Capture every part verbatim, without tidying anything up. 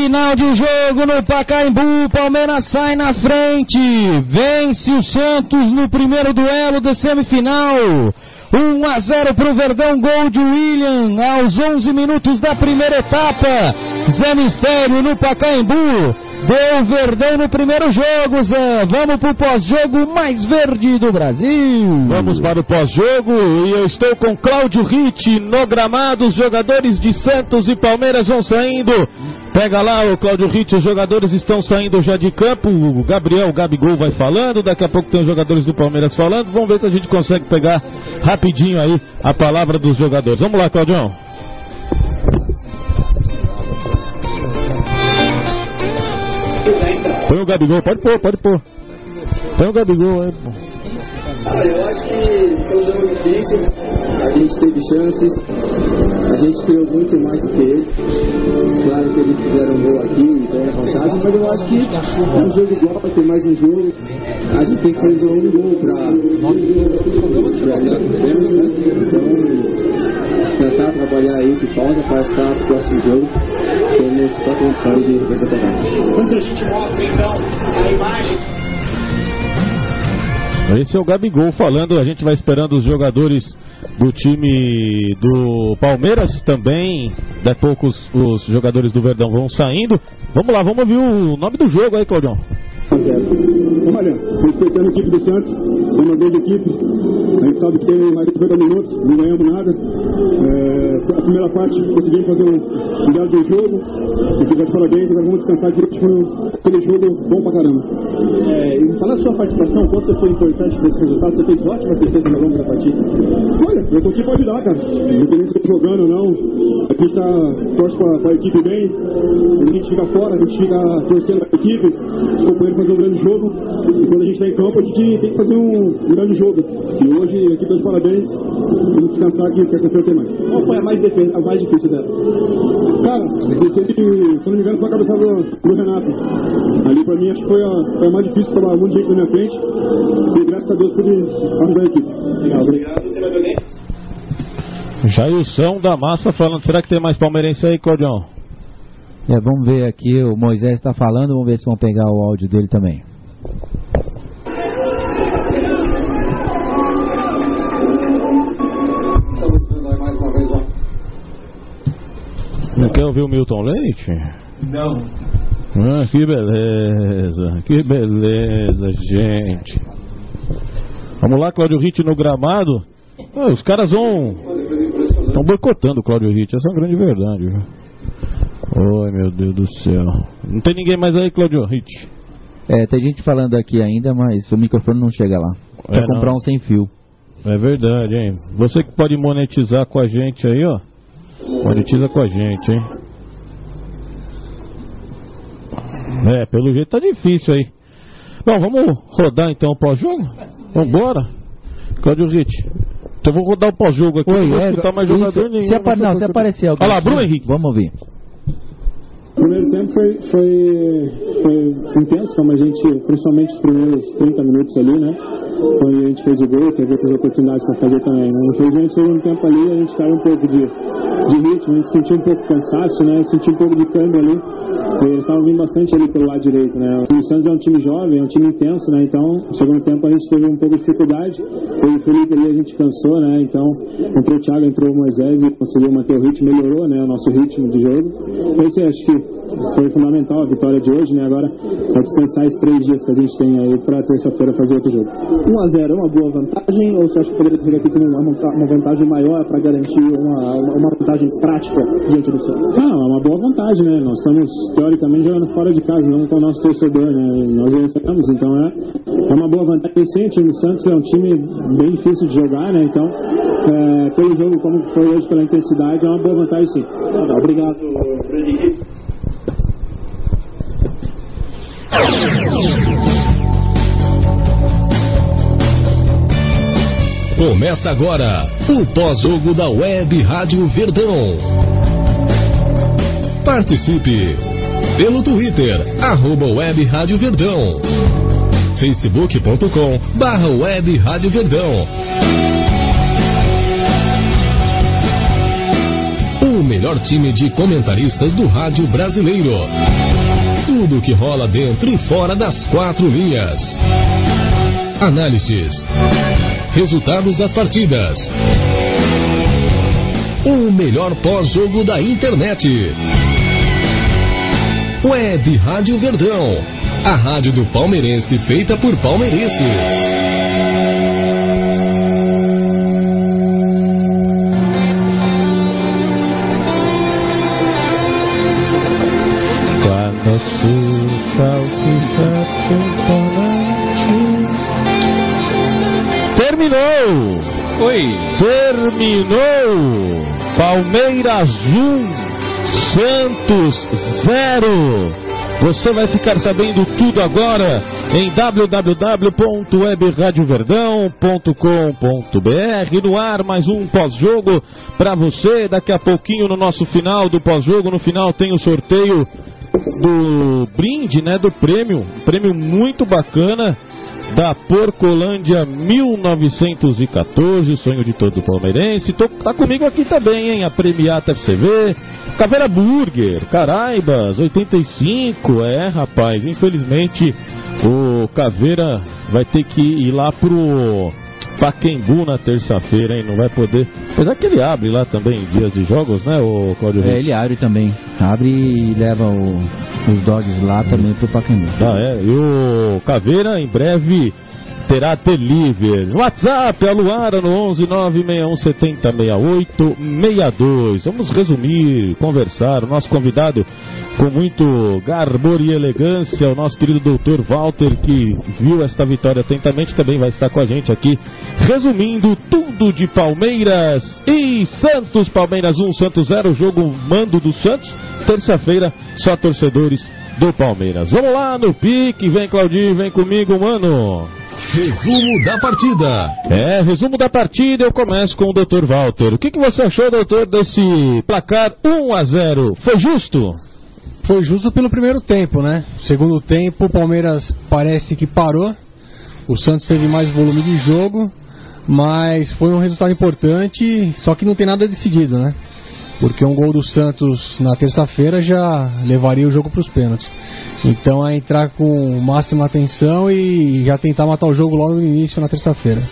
Final de jogo no Pacaembu, Palmeiras sai na frente, vence o Santos no primeiro duelo da semifinal, um a zero pro Verdão, gol de William aos onze minutos da primeira etapa. Zé Mistério no Pacaembu, deu Verdão no primeiro jogo, Zé. Vamos pro pós-jogo mais verde do Brasil. Vamos para o pós-jogo e eu estou com Cláudio Ritt no gramado. Os jogadores de Santos e Palmeiras vão saindo. Pega lá o Cláudio Ritt, os jogadores estão saindo já de campo. O Gabriel, o Gabigol vai falando. Daqui a pouco tem os jogadores do Palmeiras falando. Vamos ver se a gente consegue pegar rapidinho aí a palavra dos jogadores. Vamos lá, Claudião. Põe o Gabigol, pode pôr, pode pôr. Põe o Gabigol aí, pô. Ah, eu acho que foi um jogo difícil, a gente teve chances, a gente criou muito mais do que eles. Claro que eles fizeram um gol aqui e tem a vantagem, mas eu acho que é um jogo igual, tem mais um jogo. A gente tem que fazer um gol pra ganhar os prêmios, né? Então, descansar, trabalhar aí que falta para estar pro próximo jogo. Temos toda a condição de recuperar. Quando a gente mostra então a imagem. Esse é o Gabigol falando, a gente vai esperando os jogadores do time do Palmeiras também. Daqui a pouco os, os jogadores do Verdão vão saindo. Vamos lá, vamos ouvir o nome do jogo aí, Claudião. Vamos olha, respeitando a equipe do Santos, é uma grande equipe. A gente sabe que tem mais de cinquenta minutos, não ganhamos nada. É, a primeira parte conseguimos fazer um, um belo do jogo. E ficar de parabéns, agora vamos descansar aqui. Foi um, aquele jogo bom pra caramba. É, e falar a sua participação, quanto foi importante para esse resultado? Você fez ótima defesa na longa da partida. Olha, eu tô aqui pra ajudar, cara. Independente se eu tô jogando ou não. Aqui está, torce pra, pra equipe bem. Quando a gente fica fora, a gente fica torcendo pra equipe. Os companheiros fazem um grande jogo. E quando a gente está em campo, a gente tem que fazer um grande jogo. E hoje, a equipe de parabéns. Vamos descansar aqui, terça-feira tem mais. Qual foi a mais, defesa, a mais difícil dela? Cara, teve, se eu não me engano, foi a cabeçada do, do Renato. Ali pra mim, acho que foi a, foi a mais difícil, tava um monte de gente na minha frente. E graças a Deus pude ajudar a equipe. Legal, obrigado. Tem mais alguém? Jailson da Massa falando. Será que tem mais palmeirense aí, Claudião? É, vamos ver aqui, o Moisés está falando, vamos ver se vão pegar o áudio dele também. Não quer ouvir o Milton Leite? Não. Ah, que beleza, que beleza, gente. Vamos lá, Cláudio Ritt no gramado. Ah, os caras vão... Estão boicotando o Cláudio Ritt, essa é uma grande verdade, viu? Oi, meu Deus do céu. Não tem ninguém mais aí, Cláudio Ritt? É, tem gente falando aqui ainda, mas o microfone não chega lá. Quer é, comprar não. um sem fio. É verdade, hein? Você que pode monetizar com a gente aí, ó. Monetiza com a gente, hein? É, pelo jeito tá difícil aí. Bom, vamos rodar então o pós-jogo? Vambora? Cláudio Ritt. Então eu vou rodar o pós-jogo aqui. Oi, não vou é, escutar mais isso, jogador nenhum. Se, apa não, se aparecer alguém. Olha lá, Bruno Henrique. Vamos ouvir. O primeiro tempo foi, foi, foi intenso, como a gente, principalmente os primeiros trinta minutos ali, né? Quando a gente fez o gol, teve outras oportunidades para fazer também, né? Infelizmente, no segundo tempo ali, a gente caiu um pouco de, de ritmo, a gente sentiu um pouco de cansaço, né? Sentiu um pouco de câmbio ali. Eles estavam vindo bastante ali pelo lado direito, né? O Santos é um time jovem, é um time intenso, né? Então, no segundo tempo a gente teve um pouco de dificuldade. O Felipe ali a gente cansou, né? Então, entrou o Thiago, entrou o Moisés e conseguiu manter o ritmo, melhorou, né? O nosso ritmo de jogo. Esse acho que foi fundamental a vitória de hoje, né? Agora é descansar esses três dias que a gente tem aí para terça-feira fazer outro jogo. um a zero é uma boa vantagem ou você acha que poderia ter aqui com uma, uma vantagem maior para garantir uma, uma vantagem prática diante do Santos? Não, é uma boa vantagem, né? Nós estamos teoricamente jogando fora de casa, não com o nosso torcedor, né? Nós vencemos, então é, é uma boa vantagem. Sim, o time do Santos é um time bem difícil de jogar, né? Então, é, pelo jogo como foi hoje, pela intensidade, é uma boa vantagem, sim. Obrigado, Frederico. Começa agora o pós-jogo da Web Rádio Verdão. Participe pelo Twitter, arroba Web Rádio Verdão, facebook ponto com barra Web Rádio Verdão. O melhor melhor time de comentaristas do rádio brasileiro. Tudo que rola dentro e fora das quatro linhas. Análises. Resultados das partidas. O melhor pós-jogo da internet. Web Rádio Verdão. A rádio do palmeirense feita por palmeirenses. Terminou! Oi! Terminou! Palmeiras um, Santos zero. Você vai ficar sabendo tudo agora em w w w ponto web rádio verdão ponto com ponto b r. No ar, mais um pós-jogo para você. Daqui a pouquinho, no nosso final do pós-jogo, no final tem o sorteio do brinde, né, do prêmio, prêmio muito bacana da Porcolândia mil novecentos e quatorze, sonho de todo palmeirense. Tô, tá comigo aqui também, hein, a Premiata F C V, Caveira Burger, Caraibas oitenta e cinco, é rapaz, infelizmente o Caveira vai ter que ir lá pro Pacaembu na terça-feira, hein? Não vai poder. Apesar que ele abre lá também dias de jogos, né, o Cláudio? É, ele abre também. Abre e leva o, os dogs lá hum. também pro Pacaembu. Ah, é. E o Caveira em breve terá delivery. WhatsApp, a Luara no onze nove seis um sete zero seis oito seis dois. Vamos resumir, conversar. O nosso convidado, com muito garbo e elegância, o nosso querido doutor Walter, que viu esta vitória atentamente, também vai estar com a gente aqui, resumindo tudo de Palmeiras e Santos. Palmeiras um, Santos zero, jogo mando do Santos. Terça-feira, só torcedores do Palmeiras. Vamos lá no pique, vem Claudinho, vem comigo, mano. Resumo da partida. É, resumo da partida, eu começo com o doutor Walter. O que, que você achou, doutor, desse placar um a zero? Foi justo? Foi justo pelo primeiro tempo, né? Segundo tempo, o Palmeiras parece que parou. O Santos teve mais volume de jogo, mas foi um resultado importante, só que não tem nada decidido, né? Porque um gol do Santos na terça-feira já levaria o jogo para os pênaltis. Então é entrar com máxima atenção e já tentar matar o jogo logo no início na terça-feira.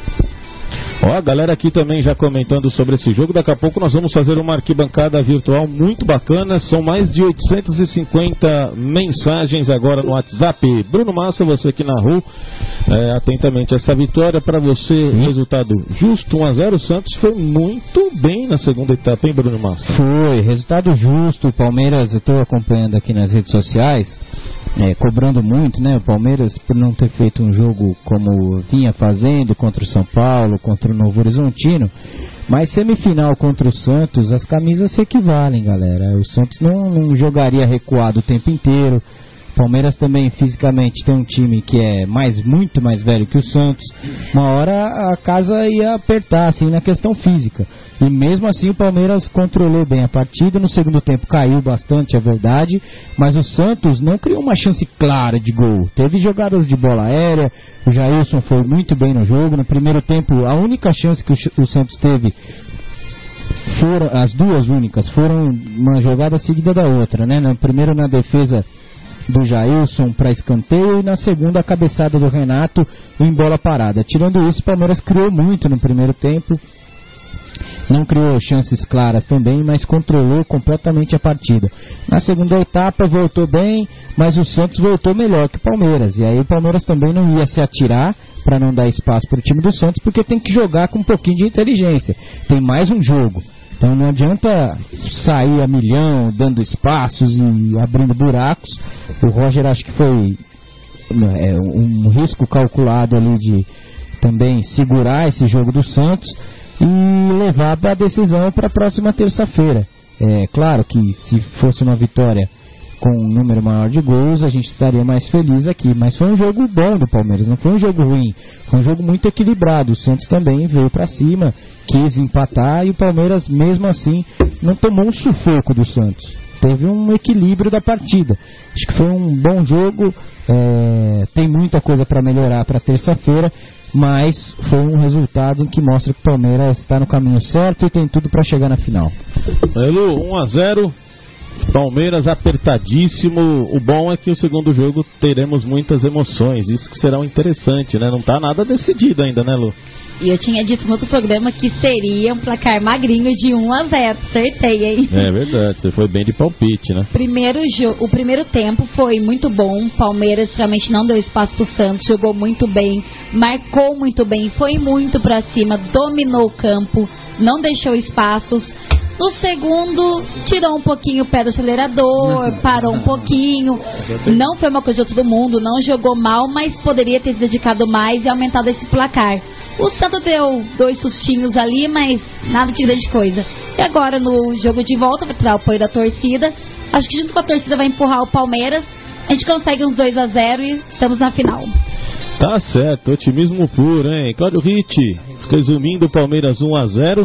Ó, a galera aqui também já comentando sobre esse jogo. Daqui a pouco nós vamos fazer uma arquibancada virtual muito bacana. São mais de oitocentas e cinquenta mensagens agora no WhatsApp. Bruno Massa, você que narrou é, atentamente essa vitória. Para você, sim, resultado justo, um a zero. O Santos foi muito bem na segunda etapa, hein, Bruno Massa? Foi, resultado justo. O Palmeiras, eu estou acompanhando aqui nas redes sociais, É, cobrando muito, né, o Palmeiras por não ter feito um jogo como vinha fazendo contra o São Paulo, contra o Novo Horizontino, mas semifinal contra o Santos, as camisas se equivalem, galera. O Santos não, não jogaria recuado o tempo inteiro. O Palmeiras também fisicamente tem um time que é mais, muito mais velho que o Santos. Uma hora a casa ia apertar assim na questão física, e mesmo assim o Palmeiras controlou bem a partida. No segundo tempo caiu bastante, é verdade, mas o Santos não criou uma chance clara de gol. Teve jogadas de bola aérea, o Jailson foi muito bem no jogo. No primeiro tempo a única chance que o, o Santos teve, foram, as duas únicas, foram uma jogada seguida da outra, né? No primeiro, na defesa do Jailson para escanteio, e na segunda a cabeçada do Renato em bola parada. Tirando isso, o Palmeiras criou muito no primeiro tempo, não criou chances claras também, mas controlou completamente a partida. Na segunda etapa voltou bem, mas o Santos voltou melhor que o Palmeiras, e aí o Palmeiras também não ia se atirar para não dar espaço para o time do Santos, porque tem que jogar com um pouquinho de inteligência, tem mais um jogo. Então não adianta sair a milhão, dando espaços e abrindo buracos. O Roger, acho que foi é, um risco calculado ali de também segurar esse jogo do Santos e levar a decisão para a próxima terça-feira. É claro que se fosse uma vitória com um número maior de gols, a gente estaria mais feliz aqui, mas foi um jogo bom do Palmeiras, não foi um jogo ruim, foi um jogo muito equilibrado. O Santos também veio para cima, quis empatar, e o Palmeiras mesmo assim não tomou um sufoco do Santos, teve um equilíbrio da partida. Acho que foi um bom jogo, é, tem muita coisa para melhorar para terça-feira. mas foi um resultado que mostra que o Palmeiras está no caminho certo e tem tudo para chegar na final. Elu, um a zero, Palmeiras apertadíssimo. O bom é que o segundo jogo teremos muitas emoções, isso que será um interessante, né? Não tá nada decidido ainda, né, Lu? E eu tinha dito no outro programa que seria um placar magrinho de um a zero. Acertei, hein? É verdade, você foi bem de palpite, né? Primeiro jo- o primeiro tempo foi muito bom. O Palmeiras realmente não deu espaço pro Santos, jogou muito bem, marcou muito bem, foi muito pra cima, dominou o campo, não deixou espaços. No segundo, tirou um pouquinho o pé do acelerador, parou um pouquinho. Não foi uma coisa de todo mundo, não jogou mal, mas poderia ter se dedicado mais e aumentado esse placar. O Santos deu dois sustinhos ali, mas nada de grande coisa. E agora no jogo de volta vai ter o apoio da torcida. Acho que junto com a torcida vai empurrar o Palmeiras. A gente consegue uns dois a zero e estamos na final. Tá certo, otimismo puro, hein? Cláudio Ritt, resumindo, Palmeiras um a zero.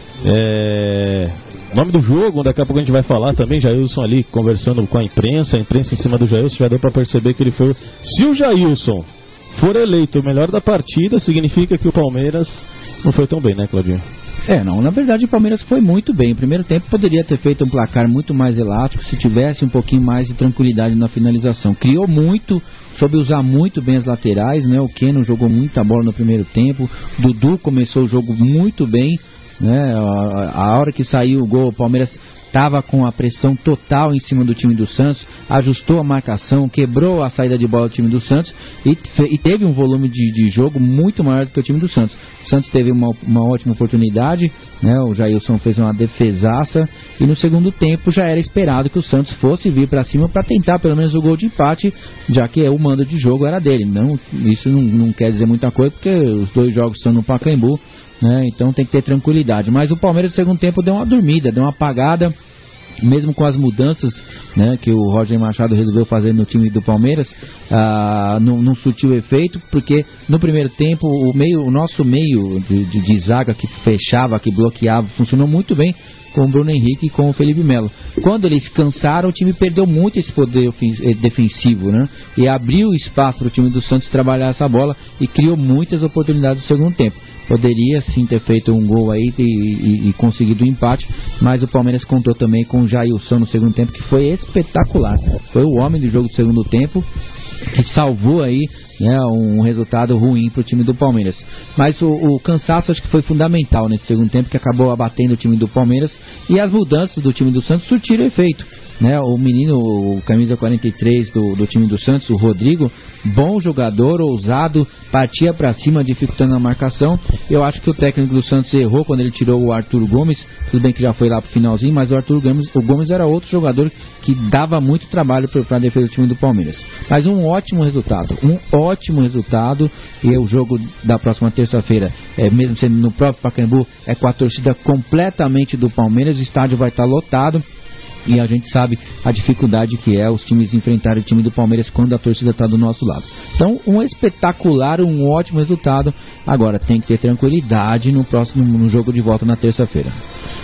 É... Nome do jogo, daqui a pouco a gente vai falar também. Jailson ali conversando com a imprensa, a imprensa em cima do Jailson, já deu pra perceber que ele foi. Se o Jailson for eleito o melhor da partida, significa que o Palmeiras não foi tão bem, né, Claudinho? É, não, na verdade o Palmeiras foi muito bem. No primeiro tempo poderia ter feito um placar muito mais elástico se tivesse um pouquinho mais de tranquilidade na finalização. Criou muito, soube usar muito bem as laterais, né? O Keno jogou muita bola no primeiro tempo, Dudu começou o jogo muito bem, né? A, a hora que saiu o gol, o Palmeiras estava com a pressão total em cima do time do Santos, ajustou a marcação, quebrou a saída de bola do time do Santos e, e teve um volume de, de jogo muito maior do que o time do Santos. O Santos teve uma, uma ótima oportunidade, né? O Jailson fez uma defesaça e no segundo tempo já era esperado que o Santos fosse vir para cima para tentar pelo menos o gol de empate, já que o mando de jogo era dele. Não, isso não, não quer dizer muita coisa porque os dois jogos são no Pacaembu, né? Então tem que ter tranquilidade. Mas o Palmeiras no segundo tempo deu uma dormida, deu uma apagada, mesmo com as mudanças, né, que o Roger Machado resolveu fazer no time do Palmeiras, ah, não, não surtiu efeito, porque no primeiro tempo o, meio, o nosso meio de, de, de zaga que fechava, que bloqueava, funcionou muito bem com o Bruno Henrique e com o Felipe Melo. Quando eles cansaram, o time perdeu muito esse poder defensivo, né? E abriu espaço para o time do Santos trabalhar essa bola e criou muitas oportunidades no segundo tempo. Poderia sim ter feito um gol aí e, e, e conseguido o um empate, mas o Palmeiras contou também com o Jailson no segundo tempo, que foi espetacular. Foi o homem do jogo do segundo tempo que salvou aí, né, um resultado ruim para o time do Palmeiras. Mas o, o cansaço acho que foi fundamental nesse segundo tempo, que acabou abatendo o time do Palmeiras, e as mudanças do time do Santos surtiram efeito, né? O menino, o camisa quarenta e três do, do time do Santos, o Rodrigo, bom jogador, ousado, partia para cima, dificultando a marcação. Eu acho que o técnico do Santos errou quando ele tirou o Arthur Gomes, tudo bem que já foi lá pro finalzinho, mas o Arthur Gomes, o Gomes era outro jogador que dava muito trabalho para a defesa do time do Palmeiras. Mas um ótimo resultado, um ótimo resultado, e o jogo da próxima terça-feira, é, mesmo sendo no próprio Pacaembu, é com a torcida completamente do Palmeiras, o estádio vai estar lotado. E a gente sabe a dificuldade que é os times enfrentarem o time do Palmeiras quando a torcida está do nosso lado. Então, um espetacular, um ótimo resultado. Agora, tem que ter tranquilidade no próximo no jogo de volta na terça-feira.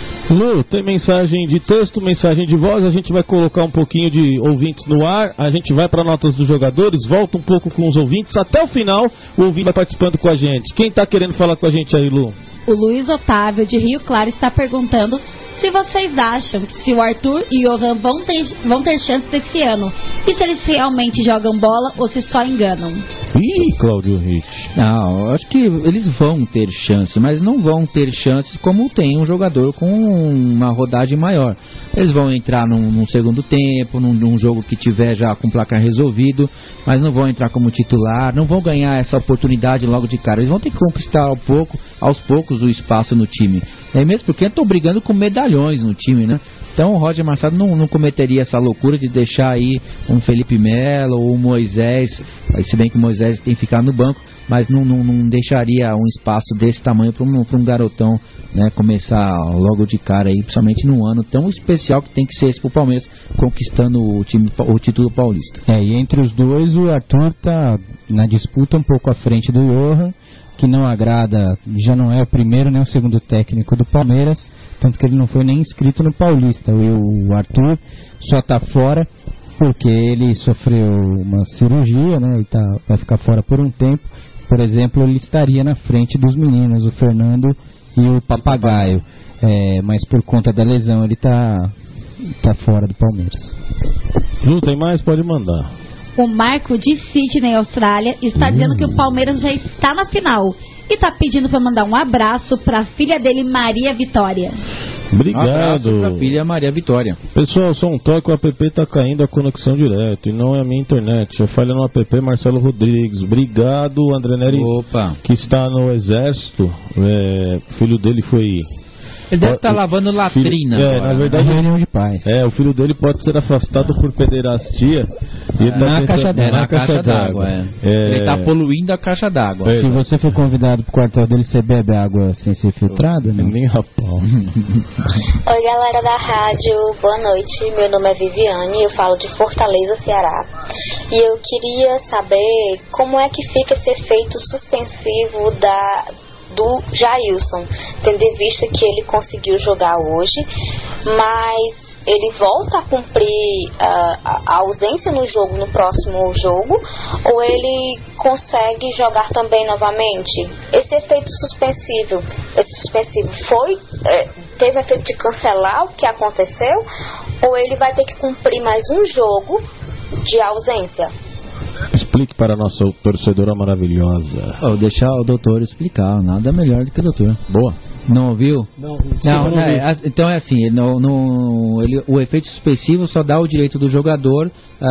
Lu, tem mensagem de texto, mensagem de voz. A gente vai colocar um pouquinho de ouvintes no ar. A gente vai para notas dos jogadores, volta um pouco com os ouvintes. Até o final, o ouvinte vai participando com a gente. Quem está querendo falar com a gente aí, Lu? O Luiz Otávio, de Rio Claro, está perguntando se vocês acham que se o Arthur e o Johan vão ter, vão ter chances esse ano, e se eles realmente jogam bola ou se só enganam. Ih, Cláudio Ritt. Não, acho que eles vão ter chances, mas não vão ter chances como tem um jogador com uma rodagem maior. Eles vão entrar num, num segundo tempo, num, num jogo que tiver já com o placar resolvido, mas não vão entrar como titular, não vão ganhar essa oportunidade logo de cara. Eles vão ter que conquistar ao pouco, aos poucos o espaço no time. É mesmo porque estão brigando com medalhões no time, né? Então o Roger Machado não, não cometeria essa loucura de deixar aí um Felipe Melo ou um Moisés, se bem que o Moisés tem que ficar no banco, mas não, não, não deixaria um espaço desse tamanho para um, um garotão, né, começar logo de cara aí, principalmente num ano tão especial que tem que ser esse pro Palmeiras, conquistando o, time, o título paulista. É, e entre os dois o Arthur tá na disputa um pouco à frente do Johan, que não agrada, já não é o primeiro nem o segundo técnico do Palmeiras, tanto que ele não foi nem inscrito no Paulista. O Arthur só está fora porque ele sofreu uma cirurgia, né, e tá, vai ficar fora por um tempo, por exemplo, ele estaria na frente dos meninos, o Fernando e o Papagaio. É, mas por conta da lesão ele está tá fora do Palmeiras. Não tem mais? Pode mandar. O Marco de Sydney, Austrália, está hum. dizendo que o Palmeiras já está na final e está pedindo para mandar um abraço para a filha dele, Maria Vitória. Obrigado. Um abraço para a filha Maria Vitória. Pessoal, só um toque, o app está caindo a conexão direto e não é a minha internet. É falha no app. Marcelo Rodrigues. Obrigado, André Neri. Opa. Que está no exército. É, o filho dele foi... Ele deve estar tá lavando latrina. Filho, é, agora, na verdade, né? Reunião de paz. É, o filho dele pode ser afastado por pederastia. E ele tá na, tentando, caixa é, na, na caixa, caixa d'água. É. É. Ele está poluindo a caixa d'água. É. Se você for convidado pro quartel dele, você bebe água sem ser filtrada? Né? Nem a pau. Oi, galera da rádio, boa noite. Meu nome é Viviane, eu falo de Fortaleza, Ceará. E eu queria saber como é que fica esse efeito suspensivo da... do Jailson, tendo em vista que ele conseguiu jogar hoje, mas ele volta a cumprir uh, a ausência no jogo, no próximo jogo, ou ele consegue jogar também novamente? Esse efeito suspensivo, esse suspensivo foi, é, teve efeito de cancelar o que aconteceu, ou ele vai ter que cumprir mais um jogo de ausência? Explique para a nossa torcedora maravilhosa. Oh, deixar o doutor explicar, nada melhor do que o doutor. Boa. Não ouviu? Não, não, não é, então é assim, no, no, ele, o efeito suspensivo só dá o direito do jogador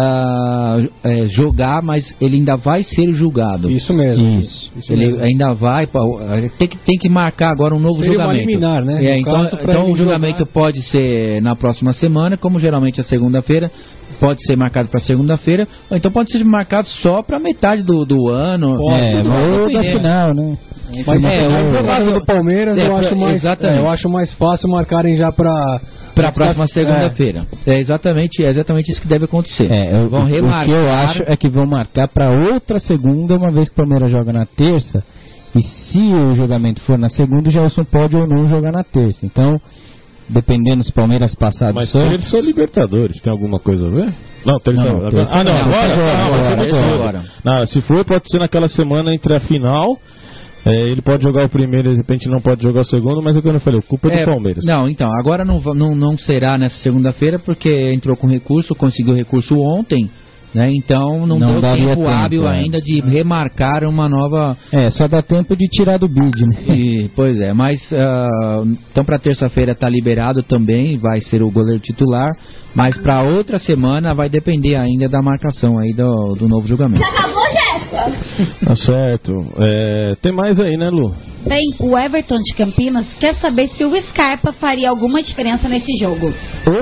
uh, é, jogar, mas ele ainda vai ser julgado. Isso mesmo. Isso. Isso ele mesmo. ainda vai, tem que, tem que marcar agora um novo Seria julgamento. Uma liminar, né? É, então caso, então o julgamento jogar... pode ser na próxima semana, como geralmente é segunda-feira. Pode ser marcado para segunda-feira, ou então pode ser marcado só para metade do, do ano. Pode, é, ou da final, né? Mas é, o jogador do Palmeiras é, eu, acho mais, é, eu acho mais fácil marcarem já para para a próxima segunda-feira. É. é exatamente, é exatamente isso que deve acontecer. É, eu, vão remarcar. O que eu acho é que vão marcar para outra segunda, uma vez que o Palmeiras joga na terça. E se o jogamento for na segunda, o Gelson pode ou não jogar na terça. Então, dependendo se o Palmeiras passar do Mas Santos... terça ou Libertadores, tem alguma coisa a ver? Não, terça... Não, não, terça ah, não, não, agora? agora, Não, agora, vai ser agora, agora. Não, se for, pode ser naquela semana entre a final... É, ele pode jogar o primeiro e de repente não pode jogar o segundo, mas é o que eu não falei, culpa é, é do Palmeiras. Não, então, agora não, não, não será nessa segunda-feira, porque entrou com recurso, conseguiu recurso ontem, né? Então não, não deu tempo, tempo hábil é. ainda de remarcar uma nova... É, só dá tempo de tirar do bid, né? E, pois é, mas uh, então para terça-feira está liberado também, vai ser o goleiro titular, mas para outra semana vai depender ainda da marcação aí do, do novo julgamento. Já acabou, Jéssica? Tá certo. É, tem mais aí, né, Lu? Bem, o Everton de Campinas quer saber se o Scarpa faria alguma diferença nesse jogo. Oh.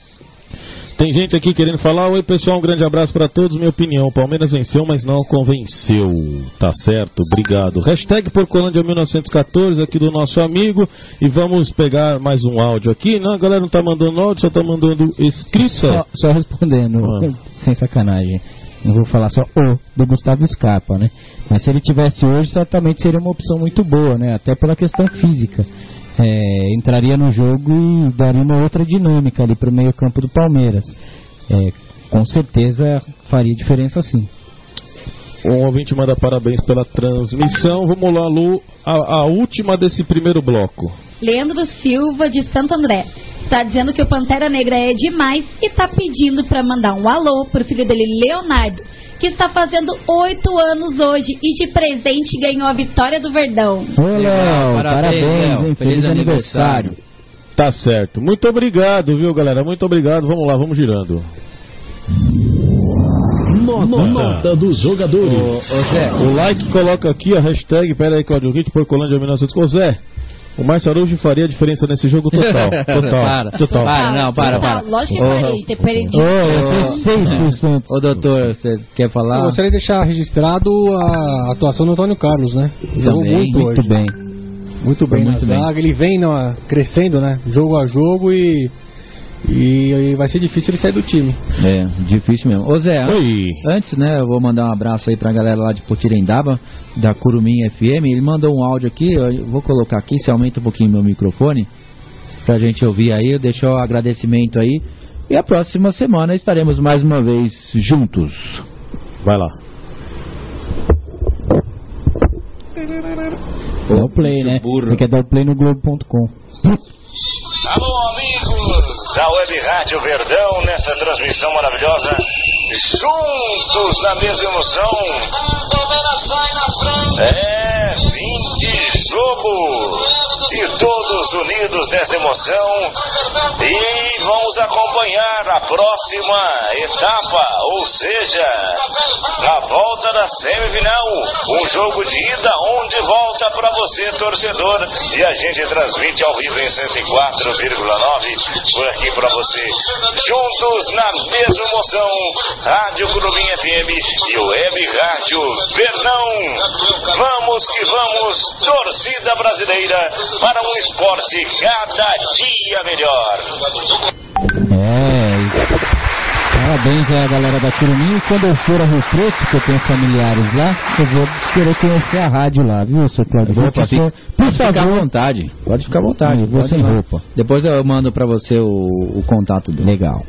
Tem gente aqui querendo falar. Oi, pessoal, um grande abraço para todos. Minha opinião, o Palmeiras venceu, mas não convenceu. Tá certo, obrigado. Hashtag Porcolândia mil novecentos e catorze aqui do nosso amigo. E vamos pegar mais um áudio aqui. Não, a galera não tá mandando áudio, só tá mandando escrita. Só, só respondendo, ah. sem sacanagem. Não vou falar só o do Gustavo Scarpa, né? Mas se ele tivesse hoje, certamente seria uma opção muito boa, né? Até pela questão física. É, entraria no jogo e daria uma outra dinâmica ali para o meio campo do Palmeiras. É, com certeza faria diferença sim. Um ouvinte manda parabéns pela transmissão. Vamos lá, Lu, a, a última desse primeiro bloco. Leandro Silva de Santo André tá dizendo que o Pantera Negra é demais e tá pedindo para mandar um alô pro filho dele, Leonardo, que está fazendo oito anos hoje e de presente ganhou a vitória do Verdão. Ô, Léo, parabéns, parabéns hein? Feliz, Feliz aniversário. aniversário. Tá certo. Muito obrigado, viu, galera? Muito obrigado. Vamos lá, vamos girando. Nota, Nota dos jogadores. Ô, ô, Zé, o like coloca aqui a hashtag, pera aí, Claudio Ritt, Porcolândia mil e novecentos. Ô, Zé, o Márcio Araújo faria a diferença nesse jogo total. Total. para, total. para, não, para, para. Lógico que faria, de ter perdido. seis por cento. Ô, doutor, você quer falar? Eu gostaria de deixar registrado a atuação do Antônio Carlos, né? Jogou muito, muito hoje. bem. Muito bem muito na bem. zaga. Ele vem na, crescendo, né? Jogo a jogo e... E, e vai ser difícil ele sair do time. É, difícil mesmo. Ô Zé, antes, antes, né, eu vou mandar um abraço aí pra galera lá de Potirendaba, da Curumim F M. Ele mandou um áudio aqui, eu vou colocar aqui, se aumenta um pouquinho meu microfone, pra gente ouvir aí, deixou o agradecimento aí. E a próxima semana estaremos mais uma vez juntos. Vai lá. Dá o play, né? Tem que dar o play no Globo ponto com. Alô, amigos da Web Rádio Verdão, nessa transmissão maravilhosa, juntos na mesma emoção. É, fim de jogo, e todos unidos nessa emoção, e vamos acompanhar a próxima etapa, ou seja, a volta da semifinal, um jogo de ida onde volta para você, torcedor, e a gente transmite ao vivo em cento e quatro vírgula nove por aqui para você, juntos na mesma emoção, Rádio Curumim F M e o Web Rádio Verdão. Vamos que vamos, torcida brasileira, para um esporte cada dia melhor. É, parabéns à galera da Curumim. E quando eu for a Rio Preto, que eu tenho familiares lá, eu vou querer conhecer a rádio lá, viu, seu Claudio? Por favor, pode ficar à vontade. Pode ficar à vontade. Vou sem roupa. Depois eu mando pra você o, o contato dele. Legal.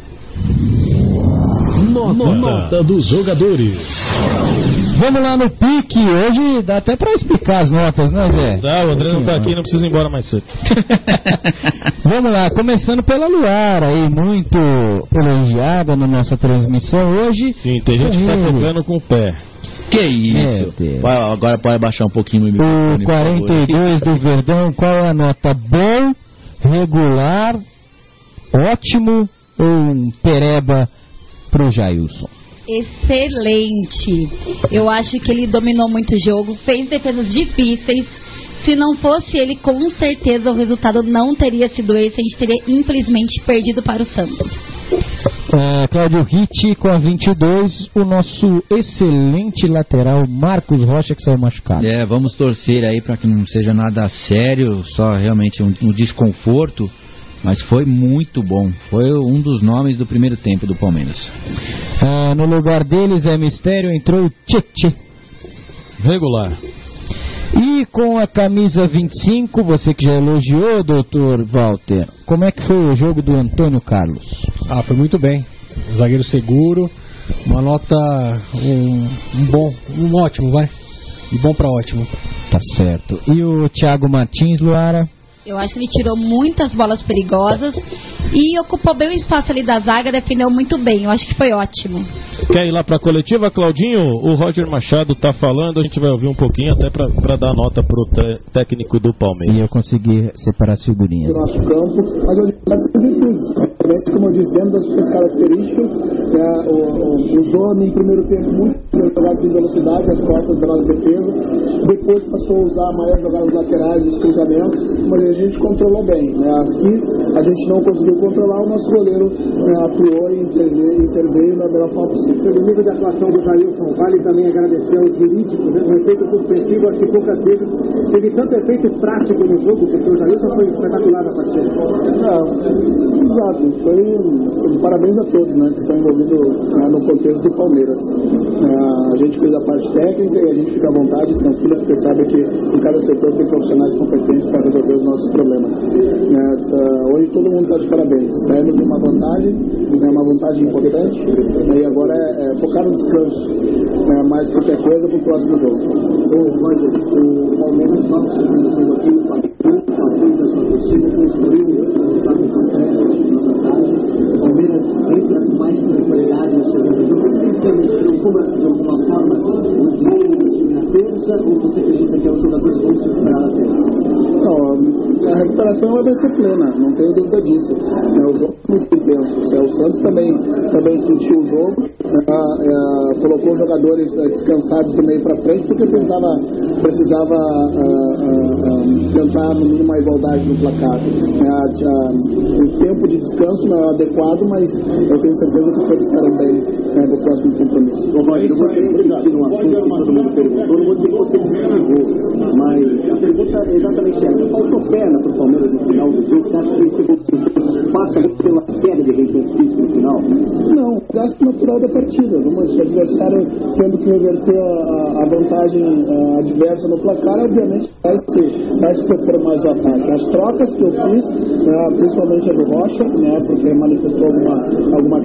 Nota, Nota dos jogadores. Vamos lá no pique. Hoje dá até pra explicar as notas, né, Zé? Dá, o André não tá aqui, não precisa ir embora mais cedo. Vamos lá, começando pela Luara aí, muito elogiada na nossa transmissão hoje. Sim, tem gente que tá tocando com o pé. Que isso? É, agora pode baixar um pouquinho o microfone. O quarenta e dois do Verdão, qual é a nota? Bom, regular, ótimo ou um pereba pro Jailson? Excelente. Eu acho que ele dominou muito o jogo, fez defesas difíceis. Se não fosse ele, com certeza o resultado não teria sido esse. A gente teria infelizmente perdido para o Santos. É, Cláudio Ritt com a vinte e dois, o nosso excelente lateral Marcos Rocha, que saiu machucado. É, vamos torcer aí para que não seja nada sério, só realmente um, um desconforto. Mas foi muito bom. Foi um dos nomes do primeiro tempo do Palmeiras. Ah, no lugar deles é Mistério, entrou o Tchê. Regular. E com a camisa vinte e cinco, você que já elogiou, doutor Walter, como é que foi o jogo do Antônio Carlos? Ah, foi muito bem. Um zagueiro seguro, uma nota, um, um bom, um ótimo, vai. De bom para ótimo. Tá certo. E o Thiago Martins, Luara? Eu acho que ele tirou muitas bolas perigosas e ocupou bem o espaço ali da zaga, defendeu muito bem. Eu acho que foi ótimo. Quer ir lá para a coletiva, Claudinho? O Roger Machado tá falando, a gente vai ouvir um pouquinho até para dar nota pro te, técnico do Palmeiras. E eu consegui separar as figurinhas. Do nosso campo, mas eu disse, como eu disse, dentro das suas características, é, o, o, usou no primeiro tempo muito jogadas de velocidade, as costas da nossa defesa, depois passou a usar mais jogadas laterais, os cruzamentos, mas a gente controlou bem, né? As que a gente não conseguiu controlar, o nosso goleiro né, atuou e interveio, interveio na melhor forma possível. Pelo nível de atuação do Jailson, vale também agradecer ao jurídico, né? O efeito suspensivo, acho que poucas vezes teve tanto efeito prático no jogo, porque o Jailson foi espetacular na partida. É, exato, foi parabéns a todos, né, que estão envolvidos né, no contexto do Palmeiras. É, a gente fez a parte técnica e a gente fica à vontade, tranquilo, porque sabe que em cada setor tem profissionais competentes para resolver os nossos problemas. É, essa, hoje todo mundo está de parabéns, saímos de uma vantagem, é uma vantagem importante, e agora é, é focar no descanso, é, mais qualquer coisa para o próximo jogo. O Roger, o Palmeiras só acontecendo aqui no Palmeiras, a frente da sua torcida, construiu o resultado concreto na vantagem. O Palmeiras entra com mais tranquilidade no segundo jogo. Você preocupa de alguma forma o desempenho do time na terça, ou você acredita que os jogadores vão se recuperar na terça? Não, a recuperação vai ser plena, não tenho dúvida disso. É, o jogo é muito intenso. É, o Santos também, também sentiu o jogo, é, é, colocou jogadores é, descansados do meio para frente, porque precisava, precisava é, é, tentar no mínimo a igualdade no placar. É, é, o tempo de descanso não é adequado, mas eu tenho certeza que todos estarão bem é, no próximo compromisso. Bom, Roger, eu vou repetir um assunto que todo mundo perguntou, não vou dizer que você não mas a pergunta é exatamente essa. Faltou perna para o Palmeiras no final do jogo? Você acha que esse passa pela queda de rendimento físico no final? Não, gasto natural da partida. Vamos, o adversário tendo que reverter a, a vantagem a, adversa no placar, obviamente vai se, vai se propor mais o ataque. As trocas que eu fiz, né, principalmente a do Rocha, né, porque manifestou alguma, alguma questão física,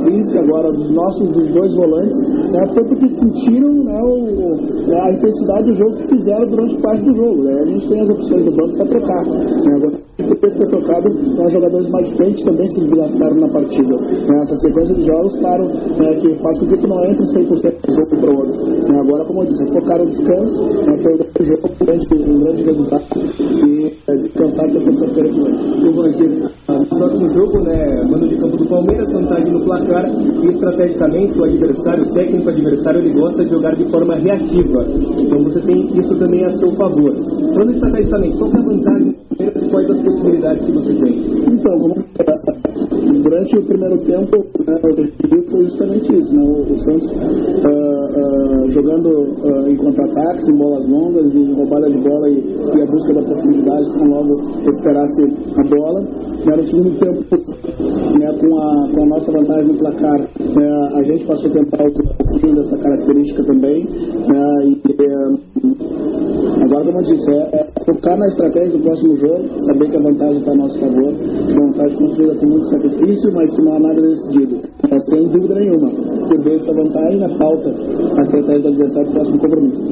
característica agora dos nossos dos dois volantes, né, foi porque sentiram, né, o, né, a intensidade do jogo que fizeram durante parte do jogo. Né? A gente tem as opções do banco para trocar. Né? Agora, depois de ter trocado, né, os jogadores mais de frente também se desgastaram na partida. Né? Essa sequência de jogos param, né, que faz com que tu não entre cem por cento de jogo para o outro. Né? Agora, como eu disse, focaram no descanso, né, foi um jogo um grande, um grande resultado e é, descansar até terça-feira que vem. Eu vou aqui, no próximo jogo, né, mando de campo do Palmeiras, vantagem no placar e estrategicamente o adversário, o técnico adversário, ele gosta de jogar de forma reativa. Então você tem isso também a seu favor. Falando estrategicamente, qual é a vantagem do Palmeiras e quais as possibilidades que você tem? Então, como, durante o primeiro tempo, né, o objetivo foi justamente isso, né, o, o Santos uh, uh, jogando uh, em contra-ataques, em bolas longas, em roubada de bola e, e a busca da profundidade para logo recuperasse a bola. Né, no segundo tempo, né, com, a, com a nossa vantagem no placar, né, a gente passou a tentar um pouquinho dessa característica também. Né, e é, agora, como eu disse, é, é focar na estratégia do próximo jogo, saber que a vantagem está a nosso favor, uma vantagem construída com muito sacrifício, mas que não há nada decidido. É, sem dúvida nenhuma, perder essa vantagem na pauta a estratégia do adversário do próximo compromisso.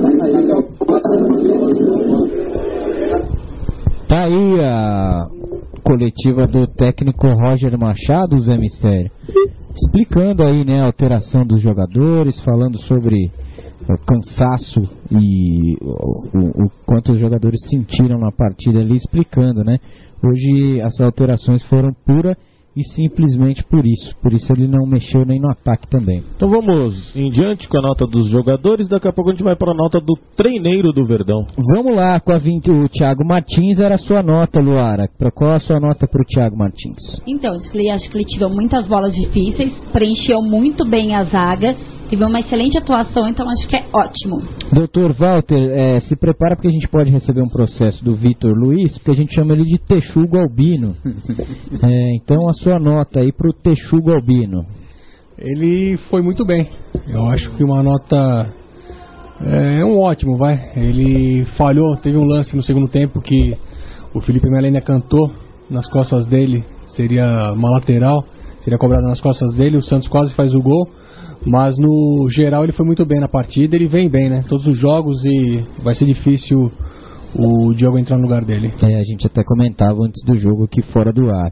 Tá aí a coletiva do técnico Roger Machado, Zé Mistério, explicando aí, né, a alteração dos jogadores, falando sobre o cansaço e o, o, o quanto os jogadores sentiram na partida ali, explicando, né? Hoje as alterações foram pura e simplesmente por isso. Por isso ele não mexeu nem no ataque também. Então vamos em diante com a nota dos jogadores. Daqui a pouco a gente vai para a nota do treineiro do Verdão. Vamos lá com a vinte, o Thiago Martins. Era a sua nota, Luara. Pra qual a sua nota para o Thiago Martins? Então, acho que ele tirou muitas bolas difíceis, preencheu muito bem a zaga, teve uma excelente atuação, então acho que é ótimo. doutor Walter, é, se prepara porque a gente pode receber um processo do Vitor Luiz, porque a gente chama ele de Texugo Albino. É, então a sua nota aí pro Texugo Albino. Ele foi muito bem. Eu acho que uma nota é, é um ótimo, vai. Ele falhou, teve um lance no segundo tempo que o Felipe Melo ainda cantou nas costas dele, seria uma lateral, seria cobrada nas costas dele, o Santos quase faz o gol. Mas no geral ele foi muito bem na partida, ele vem bem, né? Todos os jogos e vai ser difícil o Diogo entrar no lugar dele. É, a gente até comentava antes do jogo aqui fora do ar.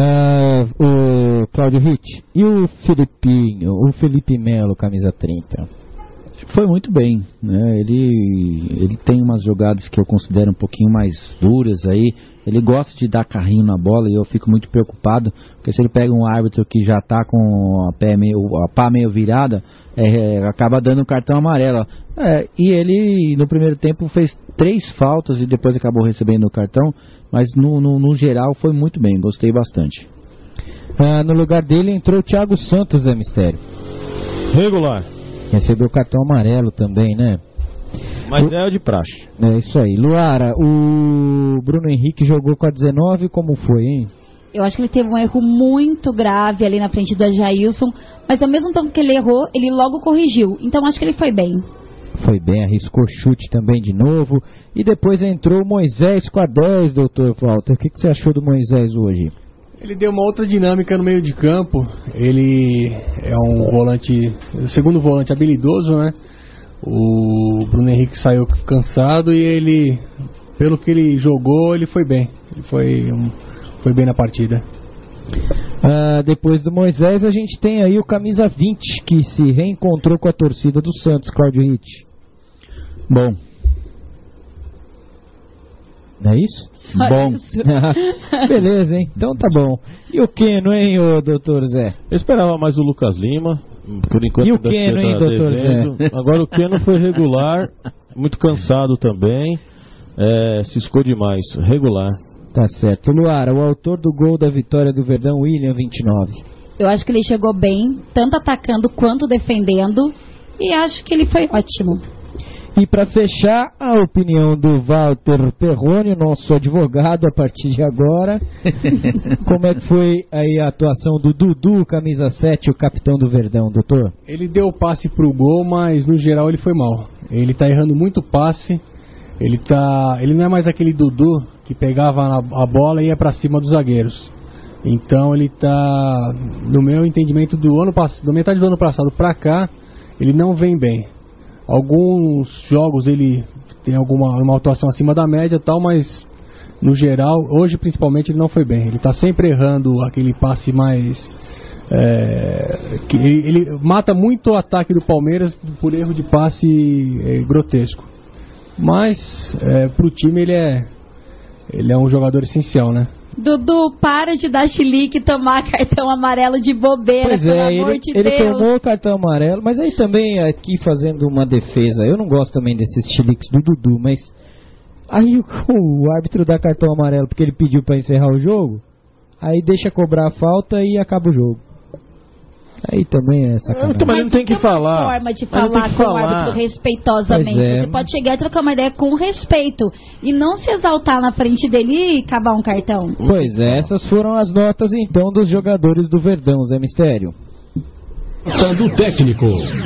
Uh, o Cláudio Ritt e o Filipinho, o Felipe Melo, camisa trinta. Foi muito bem, né? Ele, ele tem umas jogadas que eu considero um pouquinho mais duras aí. Ele gosta de dar carrinho na bola e eu fico muito preocupado, porque se ele pega um árbitro que já está com a, pé meio, a pá meio virada, é, acaba dando um cartão amarelo. É, e ele no primeiro tempo fez três faltas e depois acabou recebendo o cartão, mas no, no, no geral foi muito bem, gostei bastante. Ah, no lugar dele entrou o Thiago Santos, é mistério. Regular. Recebeu o cartão amarelo também, né? Mas o... é o de praxe. É isso aí. Luara, o Bruno Henrique jogou com a dezenove, como foi, hein? Eu acho que ele teve um erro muito grave ali na frente da Jailson, mas ao mesmo tempo que ele errou, ele logo corrigiu. Então acho que ele foi bem. Foi bem, arriscou chute também de novo. E depois entrou o Moisés com a dez, doutor Walter. O que, que você achou do Moisés hoje? Ele deu uma outra dinâmica no meio de campo. Ele é um volante, o segundo volante habilidoso, né? O Bruno Henrique saiu cansado e ele, pelo que ele jogou, ele foi bem. Ele foi, um, foi bem na partida. Ah, depois do Moisés, a gente tem aí o camisa vinte, que se reencontrou com a torcida do Santos, Cláudio Ritt. Bom. Não é isso? Só bom. Isso. Beleza, hein? Então tá bom. E o Keno, hein, ô doutor Zé? Eu esperava mais o Lucas Lima. Por enquanto. E o Keno, hein, doutor Zé? Agora o Keno foi regular, muito cansado também. É, ciscou demais. Regular. Tá certo. Luara, o autor do gol da vitória do Verdão, William, vinte e nove. Eu acho que ele chegou bem, tanto atacando quanto defendendo. E acho que ele foi ótimo. E para fechar, a opinião do Walter Perrone, nosso advogado a partir de agora. Como é que foi aí a atuação do Dudu, camisa sete, o capitão do Verdão, doutor? Ele deu o passe pro gol, mas no geral ele foi mal. Ele tá errando muito passe. Ele, tá, ele não é mais aquele Dudu que pegava a bola e ia para cima dos zagueiros. Então ele está, no meu entendimento, do ano passado, da metade do ano passado para cá, ele não vem bem. Alguns jogos ele tem alguma uma atuação acima da média e tal, mas no geral, hoje principalmente, ele não foi bem. Ele está sempre errando aquele passe mais... É, que ele, ele mata muito o ataque do Palmeiras por erro de passe é, grotesco. Mas é, pro time ele é, ele é um jogador essencial, né? Dudu, para de dar chilique e tomar cartão amarelo de bobeira, pois pelo é, amor ele, de ele Deus. tomou o cartão amarelo, mas aí também aqui fazendo uma defesa, eu não gosto também desses chiliques do Dudu, mas aí o, o árbitro dá cartão amarelo porque ele pediu para encerrar o jogo, aí deixa cobrar a falta e acaba o jogo. Aí também é sacanagem. Então, mas não tem que falar. Uma forma de Mas não tem falar que com o falar. árbitro respeitosamente. É. Você pode chegar e trocar uma ideia com respeito e não se exaltar na frente dele e cavar um cartão. Pois é, essas foram as notas então dos jogadores do Verdão, Zé Mistério. Nota do técnico.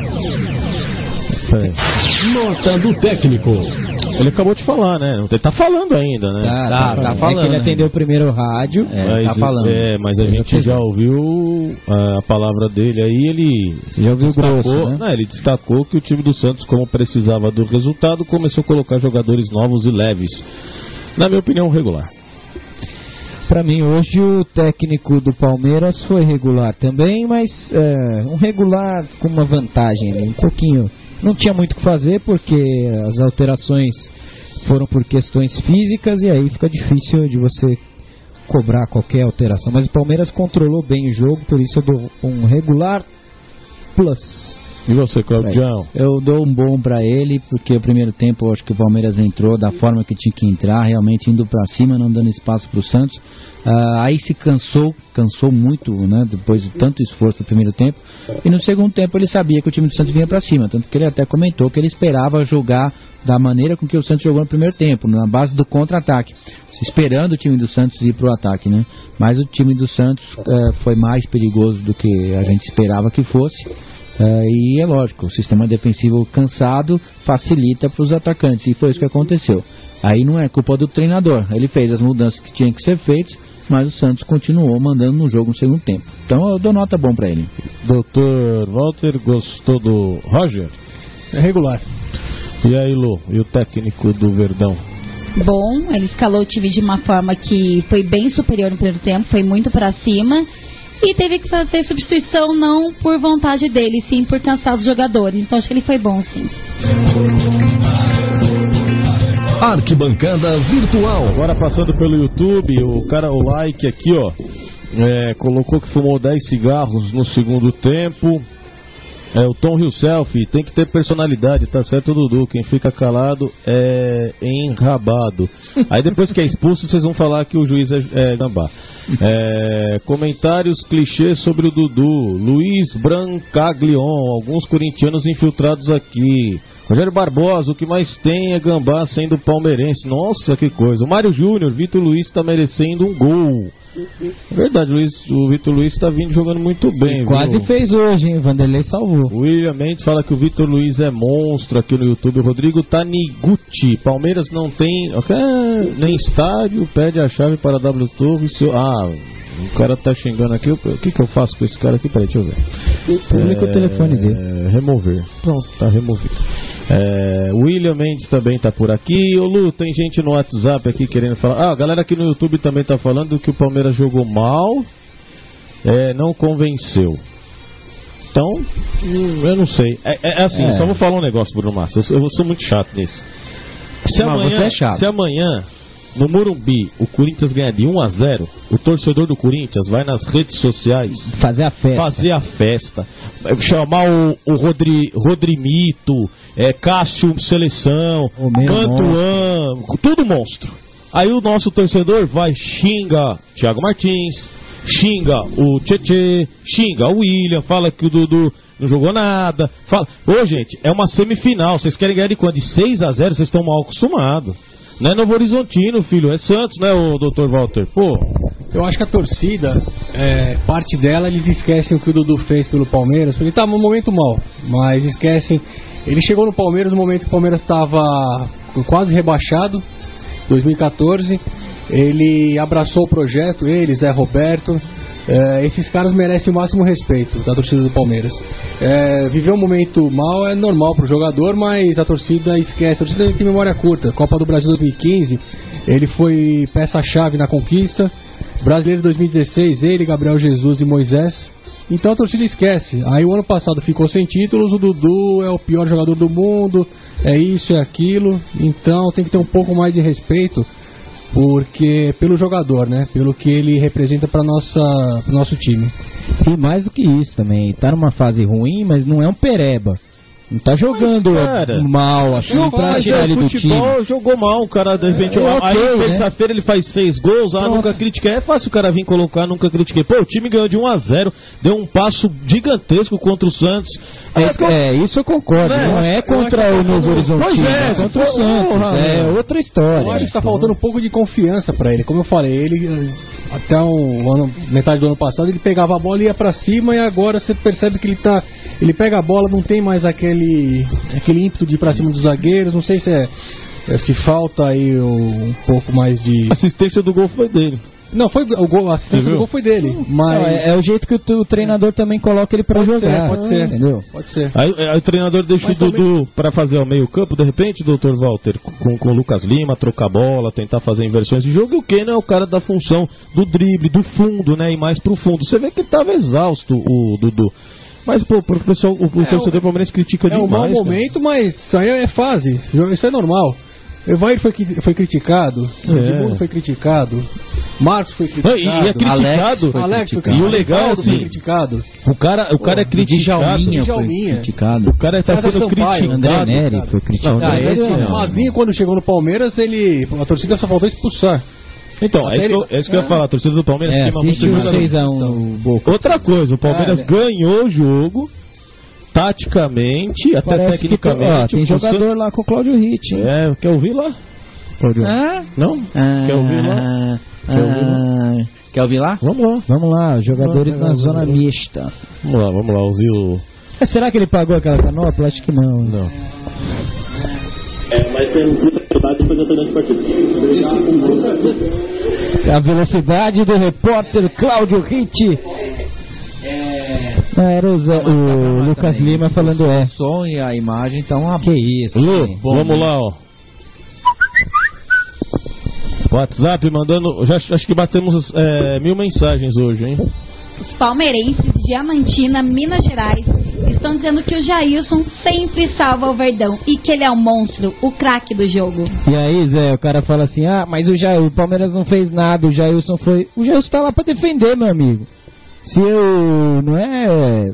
Nota do técnico. Ele acabou de falar, né? Ele tá falando ainda, né? Tá, tá, tá falando. É que ele atendeu primeiro o rádio, é, mas, tá falando. É, mas a gente já ouviu a, a palavra dele aí, ele Você já ouviu destacou, grosso, né? Não, ele destacou que o time do Santos, como precisava do resultado, começou a colocar jogadores novos e leves. Na minha opinião, regular. Pra mim, hoje o técnico do Palmeiras foi regular também, mas é, um regular com uma vantagem ali, um pouquinho. Não tinha muito o que fazer porque as alterações foram por questões físicas e aí fica difícil de você cobrar qualquer alteração. Mas o Palmeiras controlou bem o jogo, por isso eu dou um regular plus. E você, Claudião? É, eu dou um bom pra ele, porque o primeiro tempo eu acho que o Palmeiras entrou da forma que tinha que entrar, realmente indo pra cima, não dando espaço pro Santos. Uh, aí se cansou, cansou muito, né, depois de tanto esforço no primeiro tempo. E no segundo tempo ele sabia que o time do Santos vinha pra cima, tanto que ele até comentou que ele esperava jogar da maneira com que o Santos jogou no primeiro tempo, na base do contra-ataque, esperando o time do Santos ir pro ataque, né? Mas o time do Santos uh, foi mais perigoso do que a gente esperava que fosse. Uh, e é lógico, o sistema defensivo cansado facilita para os atacantes, e foi isso que aconteceu. Aí não é culpa do treinador, ele fez as mudanças que tinham que ser feitas, mas o Santos continuou mandando no jogo no segundo tempo. Então eu dou nota bom para ele. doutor Walter, gostou do Roger? É regular. E aí, Lu, e o técnico do Verdão? Bom, ele escalou o time de uma forma que foi bem superior no primeiro tempo, foi muito para cima. E teve que fazer substituição não por vontade dele, sim por cansar os jogadores. Então acho que ele foi bom, sim. Arquibancada Virtual. Agora passando pelo YouTube, o cara, o like aqui, ó, é, colocou que fumou dez cigarros no segundo tempo. É, o Tom Himself tem que ter personalidade, tá certo, Dudu? Quem fica calado é enrabado. Aí depois que é expulso, vocês vão falar que o juiz é, é gambá. É, comentários clichês sobre o Dudu. Luiz Brancaglion, alguns corintianos infiltrados aqui. Rogério Barbosa, o que mais tem é gambá sendo palmeirense. Nossa, que coisa. O Mário Júnior, Vitor Luiz está merecendo um gol. É verdade, Luiz, o Vitor Luiz está vindo jogando muito bem. Quase viu? fez hoje, hein? Vanderlei salvou. O William Mendes fala que o Vitor Luiz é monstro aqui no YouTube. O Rodrigo Taniguchi, Palmeiras não tem okay, nem estádio, pede a chave para a W Torre. Seu... Ah, o cara tá xingando aqui. O que, que eu faço com esse cara aqui? Peraí, deixa eu ver. Publica é... o telefone dele. É... Remover. Pronto, tá removido. É... William Mendes também tá por aqui. Ô Lu, tem gente no WhatsApp aqui querendo falar. Ah, a galera aqui no YouTube também tá falando que o Palmeiras jogou mal, é, não convenceu. Então, eu não sei. É, é assim, é. Só vou falar um negócio, Bruno Massa. Eu, eu sou muito chato nisso. Se Mas amanhã, você é chato. Se amanhã, no Morumbi, o Corinthians ganhar de um a zero, o torcedor do Corinthians vai nas redes sociais fazer a festa. Fazer a festa. Chamar o, o Rodri, Rodrimito, é, Cássio Seleção, Mantuan, tudo monstro. Aí o nosso torcedor vai, xinga Thiago Martins, xinga o Tietê, xinga o William, fala que o Dudu não jogou nada. Fala... Ô, gente, é uma semifinal. Vocês querem ganhar de quanto? De seis a zero? Vocês estão mal acostumados. Não é Novo Horizontino, filho. É Santos, né, o doutor Walter? Pô. Eu acho que a torcida, é, parte dela, eles esquecem o que o Dudu fez pelo Palmeiras, porque ele estava num momento mal, mas esquecem. Ele chegou no Palmeiras no momento que o Palmeiras estava quase rebaixado, dois mil e quatorze, ele abraçou o projeto, ele, Zé Roberto. É, esses caras merecem o máximo respeito da torcida do Palmeiras. É, viver um momento mal é normal pro jogador, mas a torcida esquece. A torcida tem memória curta. Copa do Brasil dois mil e quinze, ele foi peça-chave na conquista. Brasileiro dois mil e dezesseis, ele, Gabriel Jesus e Moisés. Então a torcida esquece. Aí o ano passado ficou sem títulos, o Dudu é o pior jogador do mundo, é isso, é aquilo. Então tem que ter um pouco mais de respeito, porque pelo jogador, né? Pelo que ele representa para nossa, pro nosso time. E mais do que isso também, tá numa fase ruim, mas não é um pereba. Não tá jogando mas, cara, mal, assim, jogou, pra tirar ele do futebol, time. Jogou mal, o cara de repente. É, okay, aí, né? Terça-feira, ele faz seis gols. Ah, nunca critiquei. É fácil o cara vir colocar, nunca critiquei. Pô, o time ganhou de um a zero, deu um passo gigantesco contra o Santos. É, isso, é, isso eu concordo. Não, não é contra o Novo Horizonte, pois é, é contra o Santos. Porra, é outra história. Eu acho que tá faltando um pouco de confiança pra ele. Como eu falei, ele até o ano, metade do ano passado, ele pegava a bola e ia pra cima, e agora você percebe que ele tá. Ele pega a bola, não tem mais aquele. Aquele ímpeto de ir pra cima dos zagueiros. Não sei se é, é se falta aí um pouco mais de. A assistência do gol foi dele. Não, foi o gol, a assistência do gol foi dele. Mas não, é, é o jeito que o, o treinador também coloca ele pra pode jogar. Ser, pode ser, entendeu? Pode ser. Aí, aí o treinador deixa mas o Dudu também pra fazer o meio campo, de repente, doutor Walter, com, com o Lucas Lima, trocar bola, tentar fazer inversões de jogo. E o Keno é o cara da função do drible, do fundo, né? E mais pro fundo. Você vê que tava exausto o Dudu. Mas, pô, o pessoal, o, o é, torcedor palmeirense critica é demais. É um mau momento, mas isso aí é fase. Isso é normal. Evair foi, foi criticado, é. Edmundo foi criticado, Marcos foi criticado, e, e é criticado, Alex foi, Alex criticado. foi criticado. E o legal assim, foi criticado. O cara, o cara é criticado. Djalminha foi criticado. O cara está sendo criticado. André Neri foi criticado. Não, ah, esse não. Mazinho, quando chegou no Palmeiras, ele, a torcida só faltou expulsar. Então, é isso, que eu, é isso que eu ia falar, a torcida do Palmeiras é, queima muito seis a um então, outra coisa, o Palmeiras é, ganhou o jogo, taticamente, até parece tecnicamente. Que, ó, tem jogador Santos... lá com o Cláudio Ritt. É, quer ouvir lá? Ah? Não? Ah, quer ouvir lá? Ah, quer, ouvir lá? quer ouvir lá? Vamos lá. Vamos lá, jogadores vamos lá, na vamos zona lá. mista. Vamos lá, vamos lá, ouvir o... É, será que ele pagou aquela canopla? Acho que não. Não. É, mas tem muita dificuldade depois eu tô dando partido. A velocidade do repórter Cláudio Ritt. Não, era o, Zé, o Lucas também, Lima falando é. O som e a imagem estão uma... Que isso. Lu, vamos lá, ó. WhatsApp mandando. Já, acho que batemos é, mil mensagens hoje, hein? Os palmeirenses de Diamantina, Minas Gerais, estão dizendo que o Jailson sempre salva o Verdão e que ele é um monstro, o craque do jogo. E aí, Zé, o cara fala assim: ah, mas o, Jair, o Palmeiras não fez nada, o Jailson foi. O Jailson tá lá pra defender, meu amigo. Se eu. Não é.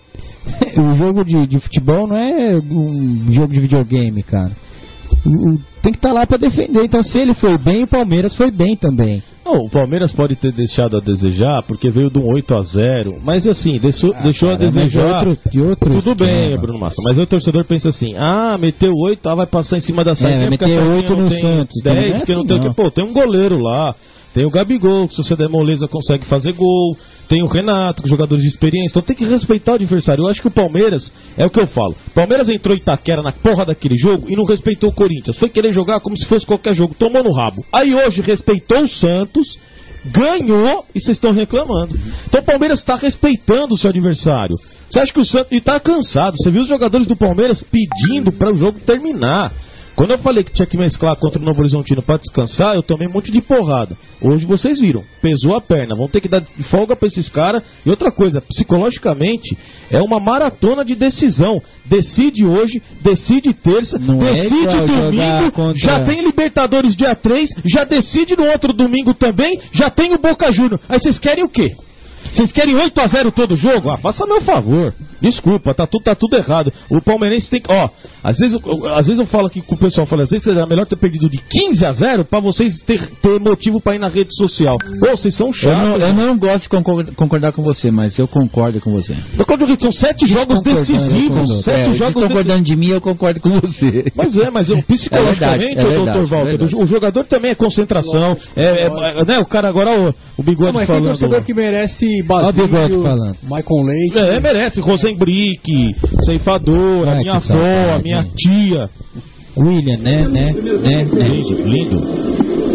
O jogo de, de futebol não é um jogo de videogame, cara. Tem que estar tá lá para defender. Então, se ele foi bem, o Palmeiras foi bem também. Não, o Palmeiras pode ter deixado a desejar, porque veio de um oito a zero. Mas assim, deixou, ah, deixou cara, a desejar. De outro, de outro Tudo esquema. Bem, Bruno Massa. Mas o torcedor pensa assim: ah, meteu oito, ah, vai passar em cima da saída. É, meteu oito no Santos. dez, porque assim, não tem o que. Pô, tem um goleiro lá. Tem o Gabigol, que se você der moleza consegue fazer gol. Tem o Renato, que é jogador de experiência. Então tem que respeitar o adversário. Eu acho que o Palmeiras, é o que eu falo. O Palmeiras entrou em Itaquera na porra daquele jogo e não respeitou o Corinthians. Foi querer jogar como se fosse qualquer jogo. Tomou no rabo. Aí hoje respeitou o Santos, ganhou e vocês estão reclamando. Então o Palmeiras está respeitando o seu adversário. Você acha que o Santos... E tá cansado. Você viu os jogadores do Palmeiras pedindo para o jogo terminar. Quando eu falei que tinha que mesclar contra o Novo Horizontino para descansar, eu tomei um monte de porrada. Hoje vocês viram, pesou a perna. Vão ter que dar folga para esses caras. E outra coisa, psicologicamente, é uma maratona de decisão. Decide hoje, decide terça, não decide é domingo. Contra... Já tem Libertadores dia três, já decide no outro domingo também, já tem o Boca Juniors. Aí vocês querem o quê? Vocês querem oito a zero todo jogo? Ah, faça meu favor. Desculpa, tá tudo, tá tudo errado. O palmeirense tem que... Ó, às vezes, eu, às vezes eu falo aqui com o pessoal, fala, às vezes era melhor ter perdido de quinze a zero pra vocês ter, ter motivo pra ir na rede social. Pô, vocês são chatos. Eu não, eu não gosto de concordar, concordar com você, mas eu concordo com você. Eu concordo, são sete jogos decisivos. Sete é, jogos concordando de mim, eu concordo com você. Mas é, mas eu, psicologicamente, é verdade, é verdade, doutor Walter, é o jogador também é concentração. É, é, né, o cara agora, o, o Bigode não, mas falando. Mas tem torcedor que merece Basílio, falando. Michael Leite. É, merece. Rosenbrick, Ceifador, a minha avó, a minha tia. William, né, né, né, né. Lindo, lindo.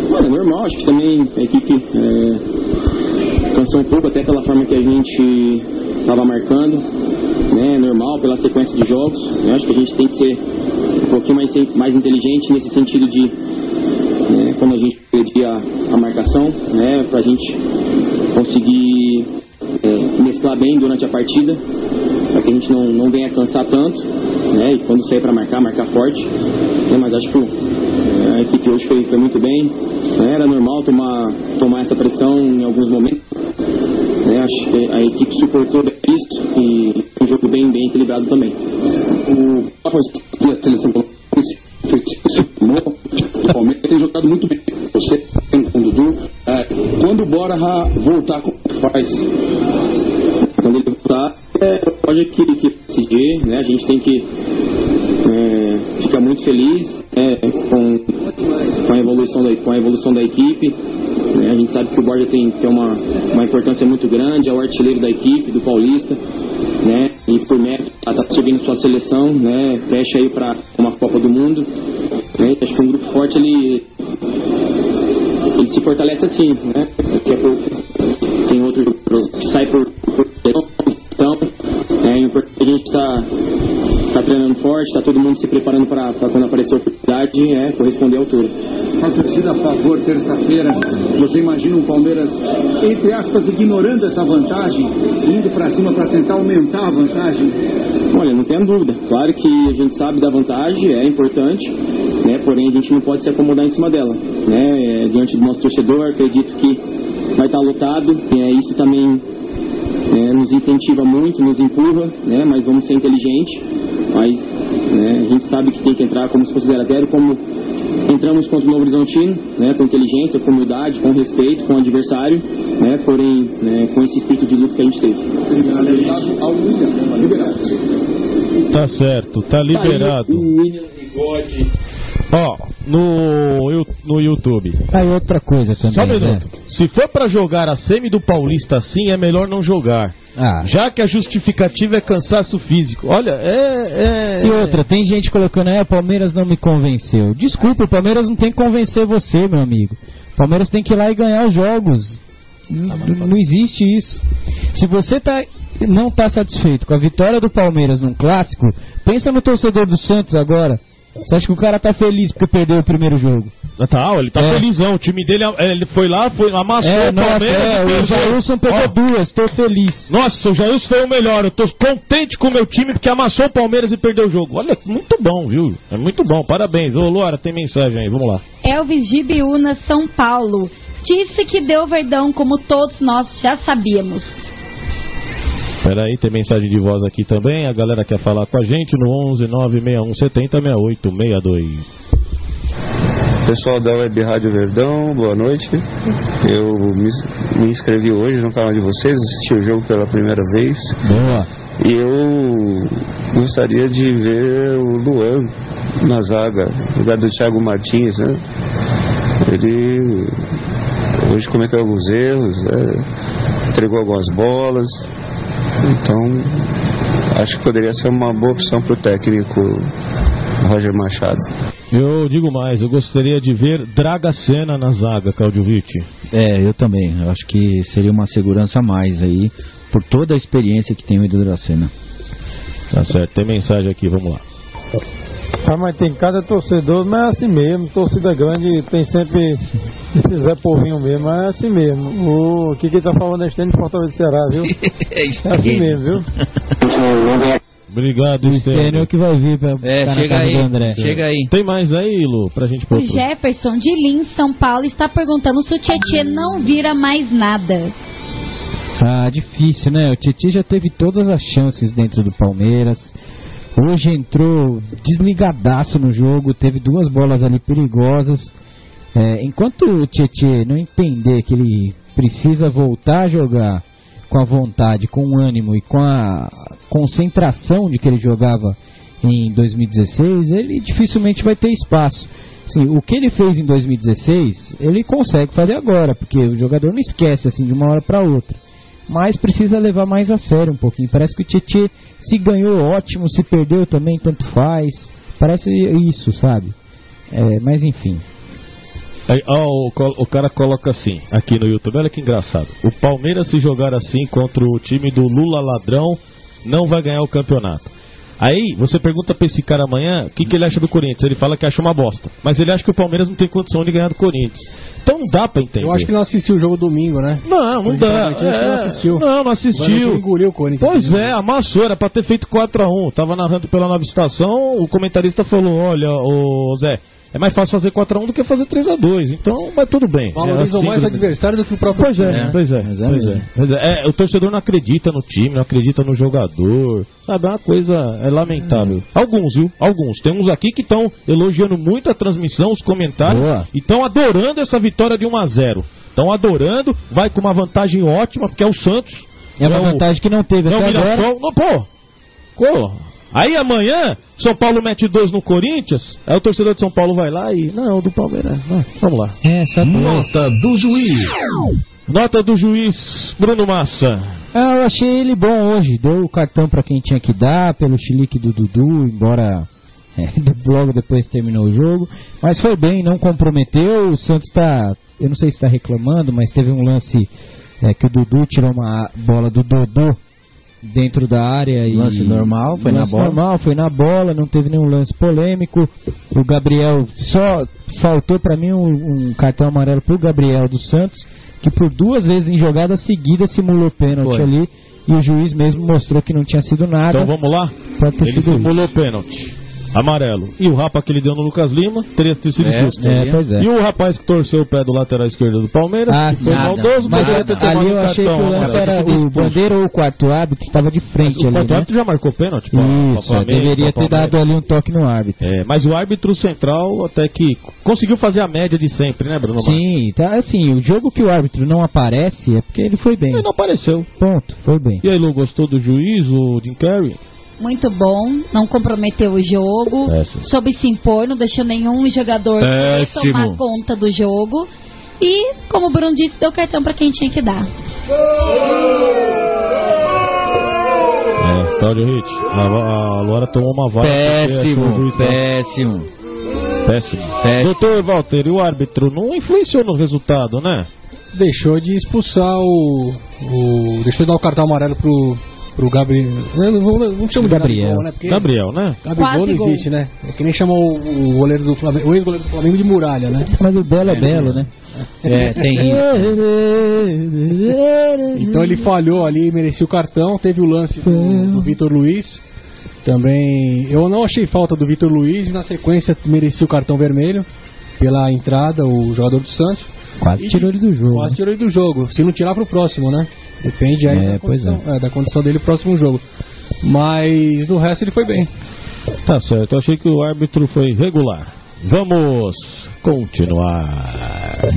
Olha, normal, acho que também a equipe é, cansou um pouco até pela forma que a gente estava marcando, né? Normal, pela sequência de jogos. Eu acho que a gente tem que ser um pouquinho mais, mais inteligente nesse sentido de, né, quando a gente perdia a, a marcação, né, para a gente conseguir é, mesclar bem durante a partida, para que a gente não, não venha cansar tanto, né, e quando sair para marcar, marcar forte, né, mas acho que a equipe hoje foi, foi muito bem, né, era normal tomar, tomar essa pressão em alguns momentos, né, acho que a equipe suportou bem isso e um jogo bem, bem equilibrado também. O a seleção o Palmeiras tem jogado muito bem. Você tem com o Dudu. É, quando o Bora voltar, como faz? Quando ele voltar, é, pode que, que decidir, né? A gente tem que é, ficar muito feliz é, com, com, a evolução da, com a evolução da equipe. Né? A gente sabe que o Borja tem, tem uma, uma importância muito grande, é o artilheiro da equipe, do Paulista, né? E por mérito, está subindo sua seleção, né? Fecha aí para uma Copa do Mundo. Né? Acho que um grupo forte ele, ele se fortalece assim, né? Daqui a pouco tem outro que sai por, por então, é importante a gente estar tá, tá treinando forte, está todo mundo se preparando para quando aparecer a oportunidade, é, corresponder à altura. A torcida a favor, terça-feira, você imagina o Palmeiras, entre aspas, ignorando essa vantagem, indo para cima para tentar aumentar a vantagem? Olha, não tenha dúvida. Claro que a gente sabe da vantagem, é importante, né? Porém a gente não pode se acomodar em cima dela, né? É, diante do nosso torcedor, acredito que vai estar lotado, é, isso também é, nos incentiva muito, nos empurra, né? Mas vamos ser inteligentes, mas né, a gente sabe que tem que entrar como se fosse zero a zero, como entramos contra o Novo Horizontino, né, com inteligência, com humildade, com respeito, com o adversário, né, porém né, com esse espírito de luta que a gente teve. Tá certo, tá liberado. Ó, no, no YouTube. Aí outra coisa também. Só um minuto. Né? Se for pra jogar a semi do Paulista assim, é melhor não jogar. Ah. Já que a justificativa é cansaço físico. Olha, é... é e outra, tem gente colocando, é, o Palmeiras não me convenceu. Desculpa, o Palmeiras não tem que convencer você, meu amigo. O Palmeiras tem que ir lá e ganhar os jogos. Não, não existe isso. Se você tá, não tá satisfeito com a vitória do Palmeiras num clássico, pensa no torcedor do Santos agora. Você acha que o cara tá feliz porque perdeu o primeiro jogo? Tá, ele tá é. felizão. O time dele, ele foi lá, foi, amassou é, o nossa, Palmeiras. É, o Jailson pegou duas, tô feliz. Nossa, o Jailson foi o melhor. Eu tô contente com o meu time porque amassou o Palmeiras e perdeu o jogo. Olha, muito bom, viu? É muito bom, parabéns. Ô, Luara, tem mensagem aí, vamos lá. Elvis Gibiúna, São Paulo. Disse que deu Verdão, como todos nós já sabíamos. Peraí, tem mensagem de voz aqui também. A galera quer falar com a gente no onze nove seis um sete zero seis oito seis dois. Pessoal da Web Rádio Verdão, boa noite. Eu me, me inscrevi hoje no canal de vocês, assisti o jogo pela primeira vez. Boa. E eu gostaria de ver o Luan na zaga, no lugar do Thiago Martins, né? Ele hoje cometeu alguns erros, né? Entregou algumas bolas. Então, acho que poderia ser uma boa opção para o técnico Roger Machado. Eu digo mais, eu gostaria de ver Dragacena na zaga, Claudio Vitti. É, eu também. Eu acho que seria uma segurança a mais aí, por toda a experiência que tem o Edu Dragacena. Tá certo, tem mensagem aqui, vamos lá. Ah, mas tem cada torcedor, mas é assim mesmo. Torcida grande tem sempre esse Zé Povinho mesmo, mas é assim mesmo. O que quem tá falando é Estênio de Fortaleza do Ceará, viu? É assim mesmo, viu? Obrigado, o Estênio que vai vir pra é, chega aí, André. Chega aí. Tem mais aí, Lu, pra gente propor? O Jefferson de Lins, São Paulo, está perguntando se o Tietê não vira mais nada. Ah, difícil, né? O Tietê já teve todas as chances dentro do Palmeiras. Hoje entrou desligadaço no jogo, teve duas bolas ali perigosas. É, enquanto o Tietê não entender que ele precisa voltar a jogar com a vontade, com o ânimo e com a concentração de que ele jogava em dois mil e dezesseis, ele dificilmente vai ter espaço. Assim, o que ele fez em dois mil e dezesseis, ele consegue fazer agora, porque o jogador não esquece assim de uma hora para outra. Mas precisa levar mais a sério um pouquinho. Parece que o Tietê, se ganhou, ótimo, se perdeu também, tanto faz. Parece isso, sabe? É, mas enfim. Aí, ó, o, o cara coloca assim, aqui no YouTube, olha que engraçado. O Palmeiras, se jogar assim contra o time do Lula Ladrão, não vai ganhar o campeonato. Aí, você pergunta pra esse cara amanhã o que, que ele acha do Corinthians. Ele fala que acha uma bosta. Mas ele acha que o Palmeiras não tem condição de ganhar do Corinthians. Então não dá pra entender. Eu acho que não assistiu o jogo domingo, né? Não, não dá. É, não assistiu. Não, não assistiu. Engoliu o Corinthians. Pois é, amassou. Era pra ter feito quatro a um. Tava narrando pela Nova Estação. O comentarista falou, olha, ô Zé... É mais fácil fazer quatro a um do que fazer três a dois. Então, mas tudo bem. Valorizam é assim, mais o adversário do que o próprio pois time. É, é, pois é, pois é. Pois é. Pois é. É, o torcedor não acredita no time, não acredita no jogador. Sabe, é uma coisa é lamentável. Hum. Alguns, viu? Alguns. Tem uns aqui que estão elogiando muito a transmissão, os comentários. Boa. E estão adorando essa vitória de um a zero. Estão adorando. Vai com uma vantagem ótima, porque é o Santos. É uma é vantagem o, que não teve é até agora. Mirassol. Não, pô. Pô. Aí amanhã, São Paulo mete dois no Corinthians, aí o torcedor de São Paulo vai lá e... Não, do Palmeiras, não. Vamos lá. É, Nota do juiz. Nota do juiz, Bruno Massa. Ah, eu achei ele bom hoje. Deu o cartão pra quem tinha que dar, pelo chilique do Dudu, embora é, logo depois terminou o jogo. Mas foi bem, não comprometeu. O Santos tá... Eu não sei se tá reclamando, mas teve um lance é, que o Dudu tirou uma bola do Dodô dentro da área e lance normal, foi lance na bola. normal, foi na bola, não teve nenhum lance polêmico. O Gabriel, só faltou pra mim um, um cartão amarelo pro Gabriel do Santos, que por duas vezes em jogada seguida simulou pênalti foi. ali, e o juiz mesmo mostrou que não tinha sido nada. Então vamos lá? Ele simulou pênalti. Amarelo. E o rapa que ele deu no Lucas Lima teria sido é, justo. É, pois é. E o rapaz que torceu o pé do lateral esquerdo do Palmeiras, ah, que foi nada. maldoso, mas mas é, ali eu achei que o lance era o bandeira ou o quarto árbitro que estava de frente mas ali. O quarto né? árbitro já marcou pênalti? Pra, Isso, pra Flamengo, deveria ter dado ali um toque no árbitro. É, mas o árbitro central até que conseguiu fazer a média de sempre, né, Bruno? Sim, tá assim, o jogo que o árbitro não aparece é porque ele foi bem. Ele não apareceu. Ponto, foi bem. E aí, Lu, gostou do juiz, o Jim Carrey? Muito bom, não comprometeu o jogo, Péssimo. soube se impor, não deixou nenhum jogador tomar conta do jogo. E, como o Bruno disse, deu cartão pra quem tinha que dar. É, Cláudio Ritt, a, a Laura tomou uma vaga. Péssimo, péssimo. Péssimo. Péssimo. Doutor Walter, e o árbitro não influenciou no resultado, né? Deixou de expulsar o... o deixou de dar o cartão amarelo pro... pro Gabriel. Não, não, não chama de Gabriel. Gabigol, né? Porque Gabriel, né? Gabigol não existe, né? É que nem chamou o, o goleiro do Flamengo, o ex-goleiro do Flamengo de Muralha, né? Mas o belo é, é belo, né? É, tem isso. Então ele falhou ali, merecia o cartão. Teve o lance do, do Vitor Luiz. Também. Eu não achei falta do Vitor Luiz e na sequência merecia o cartão vermelho pela entrada, o jogador do Santos. Quase e, tirou ele do jogo. Quase tirou ele do jogo. Se não tirar pro próximo, né? Depende aí é, da, condição, é. É, da condição dele pro próximo jogo. Mas no resto ele foi bem. Tá certo, eu achei que o árbitro foi regular. Vamos continuar.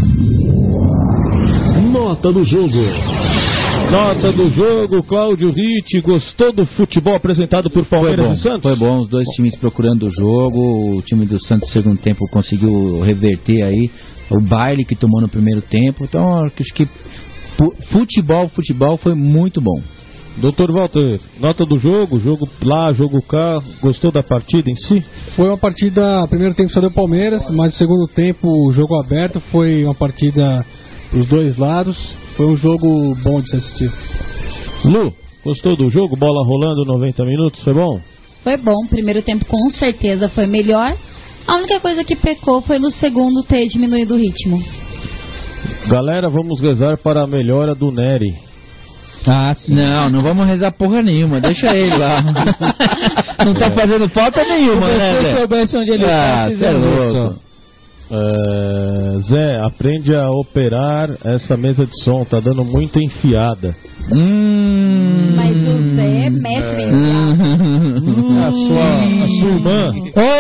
Nota do jogo. Nota do jogo, Cláudio Ritt, gostou do futebol apresentado por Palmeiras bom, e Santos? Foi bom, os dois bom. times procurando o jogo. O time do Santos no segundo tempo conseguiu reverter aí o baile que tomou no primeiro tempo. Então acho que futebol, futebol foi muito bom. doutor Walter, nota do jogo, jogo lá, jogo cá, gostou da partida em si? Foi uma partida, primeiro tempo só deu Palmeiras, mas no segundo tempo, jogo aberto, foi uma partida pros dois lados, foi um jogo bom de se assistir. Lu, gostou do jogo? Bola rolando noventa minutos, foi bom? Foi bom, primeiro tempo com certeza foi melhor, a única coisa que pecou foi no segundo ter diminuído o ritmo. Galera, vamos rezar para a melhora do Nery. Ah, sim. Não, não vamos rezar porra nenhuma, deixa ele lá. Não tá fazendo falta nenhuma, se né? Se eu soubesse onde ele ah, tá, é louco. É, Zé, aprende a operar essa mesa de som, tá dando muita enfiada. Hum, Mas o Zé é mestre em hum, a sua, a sua irmã.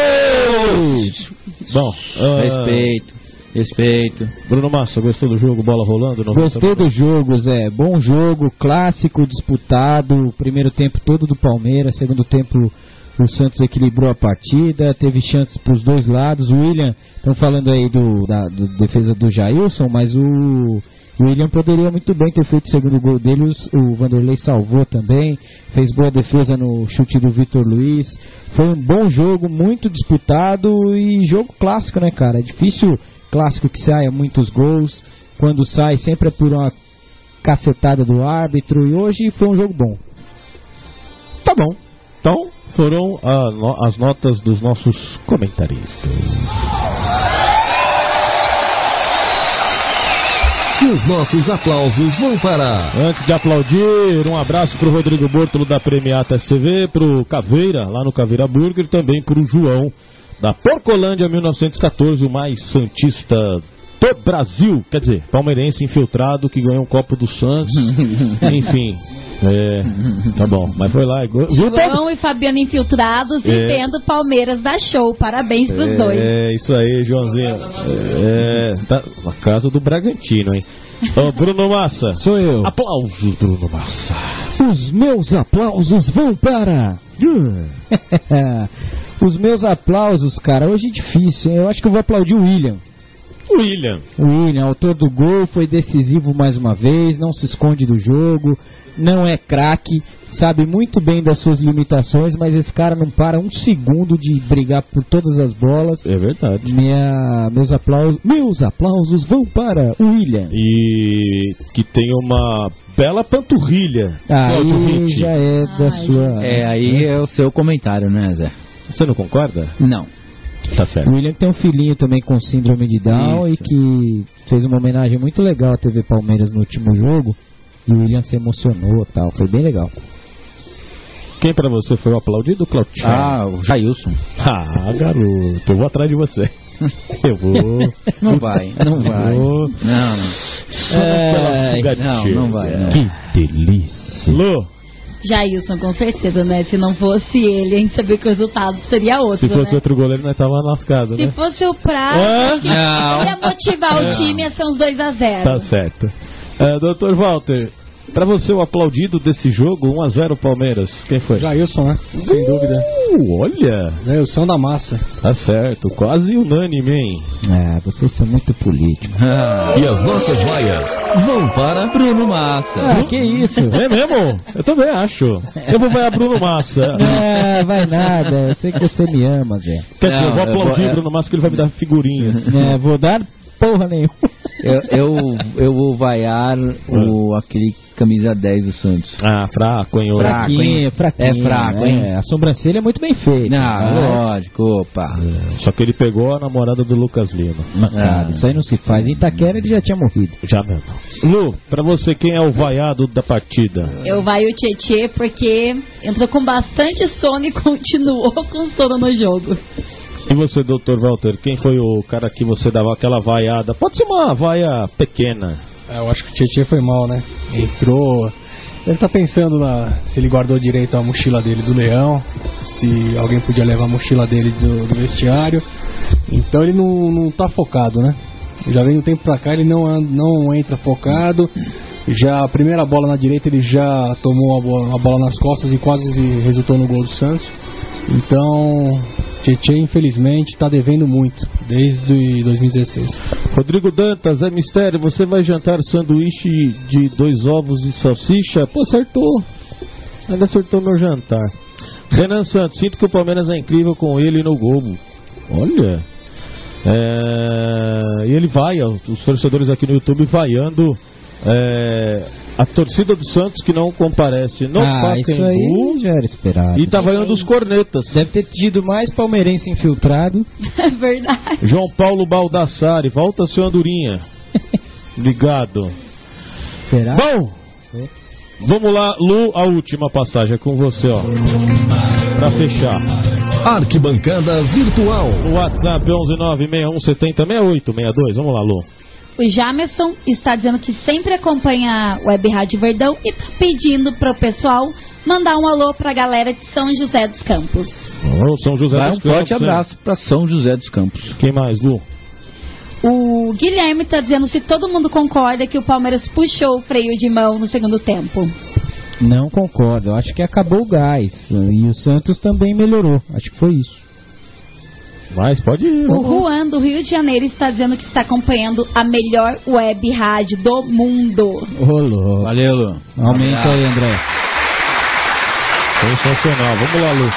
Oh! Bom, uh, respeito. Respeito. Bruno Massa, gostou do jogo? Bola rolando? Gostei do jogo, Zé. Bom jogo, clássico, disputado. Primeiro tempo todo do Palmeiras. Segundo tempo o Santos equilibrou a partida. Teve chances para os dois lados. O William, estão falando aí do, da do defesa do Jailson, mas o O William poderia muito bem ter feito o segundo gol dele, o Vanderlei salvou também, fez boa defesa no chute do Vitor Luiz. Foi um bom jogo, muito disputado e jogo clássico, né, cara? É difícil clássico que saia muitos gols, quando sai sempre é por uma cacetada do árbitro, e hoje foi um jogo bom. Tá bom, então foram a, no, as notas dos nossos comentaristas. E os nossos aplausos vão para... Antes de aplaudir, um abraço pro Rodrigo Bortolo da Premiata S C V, pro Caveira, lá no Caveira Burger, e também pro João, da Porcolândia mil novecentos e catorze, o mais santista do Brasil, quer dizer, palmeirense infiltrado que ganhou um copo do Santos. Enfim, é, tá bom, mas foi lá. João e Fabiano infiltrados, é, e vendo Palmeiras dar show. Parabéns pros é, dois. É, isso aí, Joãozinho. É, tá na casa do Bragantino, hein? Ô, Bruno Massa. Sou eu. Aplausos, Bruno Massa. Os meus aplausos vão para... Os meus aplausos, cara, hoje é difícil, hein? Eu acho que eu vou aplaudir o William. William. O William, autor do gol, foi decisivo mais uma vez, não se esconde do jogo, não é craque, sabe muito bem das suas limitações, mas esse cara não para um segundo de brigar por todas as bolas. É verdade. Minha, meus aplausos, meus aplausos vão para o William. E que tem uma bela panturrilha. Aí já é da Ai, sua... É, aí é o seu comentário, né, Zé? Você não concorda? Não. Tá certo. O William tem um filhinho também com síndrome de Down. Isso. E que fez uma homenagem muito legal à T V Palmeiras no último jogo. E o William se emocionou e tal, foi bem legal. Quem pra você foi o aplaudido, Claudio? Ah, o Jailson. Ah, garoto, eu vou atrás de você. Eu vou. Não vai, não vai. Vou. Não, não. É, não, não vai. Não. Que delícia. Lu. Jailson, com certeza, né? Se não fosse ele, a gente sabia que o resultado seria outro. Se fosse né? outro goleiro, nós tava lascado, Se né? fosse o Prato, ah? acho que ia motivar não. o time, ia ser uns dois a zero. Tá certo. É, doutor Walter, pra você o aplaudido desse jogo, um a zero Palmeiras, quem foi? Jailson, né? Sem uh, dúvida. Olha! Jailson da massa. Tá certo, quase unânime, hein? É, vocês são muito políticos. Ah, e as nossas vaias vão para Bruno Massa. Ah, que isso? É mesmo? Eu também acho. Eu vou vaiar Bruno Massa. É, vai nada, eu sei que você me ama, Zé. Quer dizer, eu vou aplaudir o Bruno Massa que ele vai me dar figurinhas. É, vou dar porra nenhuma. Eu, eu, eu vou vaiar o, aquele camisa dez do Santos. Ah, fraco, hein? Fraquinho, fraquinho. É fraco, hein? É, a sobrancelha é muito bem feita. Não, mas... lógico, opa. É, só que ele pegou a namorada do Lucas Lima. Mas, cara, isso aí não se faz. Em Itaquera ele já tinha morrido. Já mesmo. Lu, pra você, quem é o vaiado da partida? Eu vaio o Tietê porque entrou com bastante sono e continuou com sono no jogo. E você, doutor Walter, quem foi o cara que você dava aquela vaiada? Pode ser uma vaia pequena. É, eu acho que o Tietê foi mal, né? Entrou... Ele tá pensando na, se ele guardou direito a mochila dele do Leão, se alguém podia levar a mochila dele do, do vestiário. Então ele não, não tá focado, né? Já vem um tempo pra cá, ele não, não entra focado. Já a primeira bola na direita ele já tomou a bola, a bola nas costas e quase resultou no gol do Santos. Então, Tietê, infelizmente, está devendo muito, desde dois mil e dezesseis. Rodrigo Dantas, é mistério, você vai jantar sanduíche de dois ovos e salsicha? Pô, acertou. Ainda acertou meu jantar. Renan Santos, sinto que o Palmeiras é incrível com ele no gol. Olha. É... E ele vai, os torcedores aqui no YouTube vaiando... É, a torcida do Santos que não comparece no ah, Pacaembu. Isso aí já era esperado. E tá vaiando os cornetas. Deve ter tido mais palmeirense infiltrado. É verdade. João Paulo Baldassari, volta seu Andorinha. Obrigado. Será? Bom, é. Vamos lá, Lu, a última passagem é com você, ó. Pra fechar. Arquibancada Virtual. O WhatsApp onze nove seis um sete zero seis oito seis dois. Vamos lá, Lu. O Jamerson está dizendo que sempre acompanha a Web Rádio Verdão e está pedindo para o pessoal mandar um alô para a galera de São José dos Campos. Oh, São José Vai, dos um Campos. Um forte abraço para São José dos Campos. Quem mais, Lu? O Guilherme está dizendo se todo mundo concorda que o Palmeiras puxou o freio de mão no segundo tempo. Não concordo, eu acho que acabou o gás. E o Santos também melhorou, acho que foi isso. Mas pode ir. O Juan, do Rio de Janeiro, está dizendo que está acompanhando a melhor web rádio do mundo. Ô, Lu. Valeu, Lu. Aumenta aí, André. Sensacional. Vamos lá, Lu.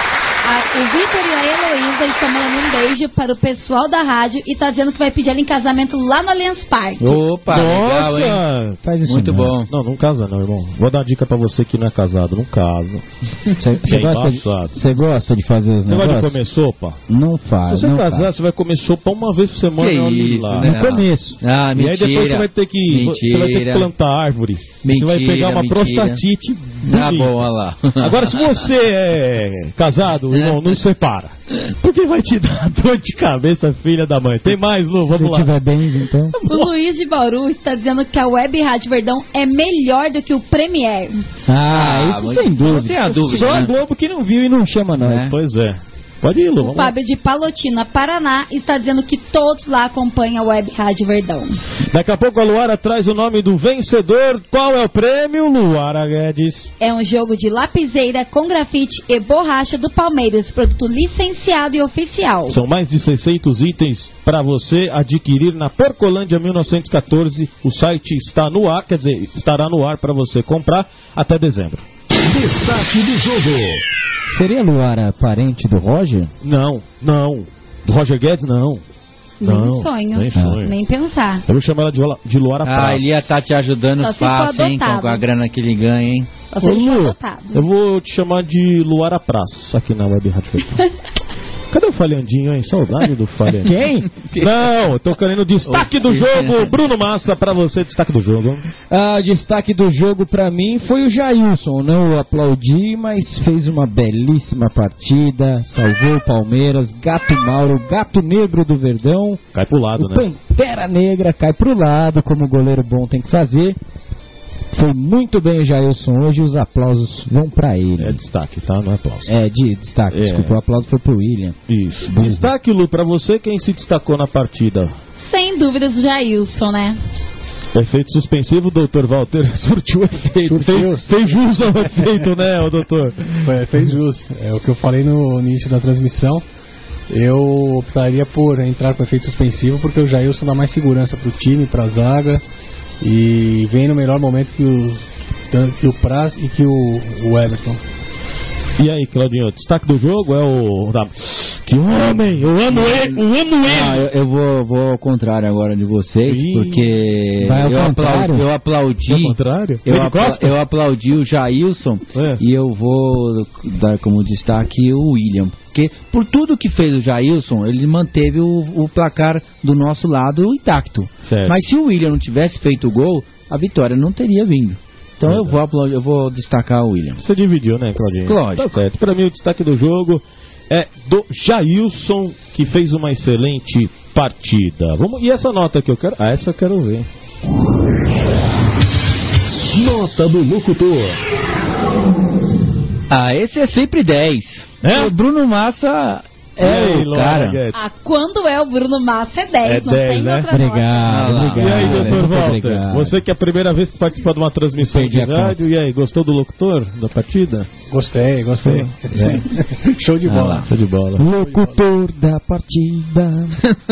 A, o Vitor e a Heloísa estão mandando um beijo para o pessoal da rádio e está dizendo que vai pedir ela em casamento lá no Allianz Parque. Opa, Nossa, legal, hein? Faz isso Muito não. bom. Não, não casa não, irmão. Vou dar uma dica pra você que não é casado. Não casa. Você É gosta, de- embaçado. você gosta de fazer os Você gosta de negócios? comer sopa? Não faz. Se você não casar, faz. você vai comer sopa uma vez por semana. Que e olha isso, lá. né? No começo. Ah, E mentira. aí depois você vai ter que, você vai ter que Mentira. plantar árvore. você vai Mentira, pegar uma mentira. prostatite Tá bonita. bom, olha lá. Agora, se você é casado, irmão, não separa. Porque vai te dar dor de cabeça, filha da mãe. Tem mais, Lu? Vamos Se lá. tiver bem, então. O Luiz de Bauru está dizendo que a Web Rádio Verdão é melhor do que o Premier. Ah, isso mas sem isso não dúvida. tem a dúvida, Só a né? Globo que não viu e não chama nós. É. Pois é. Pode ir, Lu. O Vamos lá. Fábio de Palotina, Paraná, está dizendo que todos lá acompanham a Web Rádio Verdão. Daqui a pouco a Luara traz o nome do vencedor. Qual é o prêmio, Luara Guedes? É um jogo de lapiseira com grafite e borracha do Palmeiras, produto licenciado e oficial. São mais de seiscentos itens para você adquirir na Porcolândia mil novecentos e catorze. O site está no ar, quer dizer, estará no ar para você comprar até dezembro. Destaque do jogo. Seria Luara parente do Roger? Não, não. Do Roger Guedes, não. Nem Não, sonho, nem sonho. nem pensar. Eu vou chamar ela de, Lu- de Luara Ah, Praça. ele ia estar te ajudando Só se for fácil, hein, com, adotado. com a grana que ele ganha, hein? Só se ele for adotado. Eu vou te chamar de Luara Praça aqui na Web Rádio Verdão. Cadê o Falhandinho, hein? Saudade do Falhandinho. Quem? Não, eu tô querendo destaque do jogo. Bruno Massa, pra você, destaque do jogo. Ah, destaque do jogo pra mim foi o Jailson. Não o aplaudi, mas fez uma belíssima partida. Salvou o Palmeiras. Gato Mauro, gato negro do Verdão. Cai pro lado, O né? Pantera Negra cai pro lado, como o goleiro bom tem que fazer. Foi muito bem o Jailson hoje e os aplausos vão pra ele. É destaque, tá? Não é aplauso. É, de destaque, É. desculpa, o aplauso foi pro William. Isso. Destaque, Lu, pra você, quem se destacou na partida? Sem dúvidas o Jailson, né? Efeito suspensivo, doutor Walter surtiu efeito. Fez, fez jus ao efeito, né, o doutor? Foi, fez jus. É o que eu falei no início da transmissão. Eu optaria por entrar com efeito suspensivo porque o Jailson dá mais segurança pro time, pra zaga. E vem no melhor momento que o, que o Praz e que o, o Everton. E aí, Claudinho, destaque do jogo é o... da- Que homem! Eu amo ele! Eu amo Ah, ele! eu, eu vou, vou ao contrário agora de vocês, Ih, porque vai ao eu, contrário? aplaudi, eu aplaudi. Ao contrário? Eu, Ele apla- gosta? eu aplaudi o Jailson É. e eu vou dar como destaque o William. Porque por tudo que fez o Jailson, ele manteve o, o placar do nosso lado intacto. Certo. Mas se o William não tivesse feito o gol, a vitória não teria vindo. Então eu vou, aplaudir, eu vou destacar o William. Você dividiu, né, Claudinho? Lógico. Tá certo. Pra mim, o destaque do jogo é do Jailson, que fez uma excelente partida. Vamos... E essa nota que eu quero... Ah, essa eu quero ver. Nota do locutor. Ah, esse é sempre dez. É? O Bruno Massa é E aí, o Laura cara. Guedes? Ah, quando é o Bruno Massa é dez, É não dez, tem né? outra Obrigado, Ah lá. obrigado. E aí, doutor muito Walter? obrigado. Você que é a primeira vez que participa de uma transmissão Perdi de a conta. rádio, e aí, gostou do locutor, da partida? Gostei, gostei. Show de Ah bola. lá. Show de bola. Locutor da partida.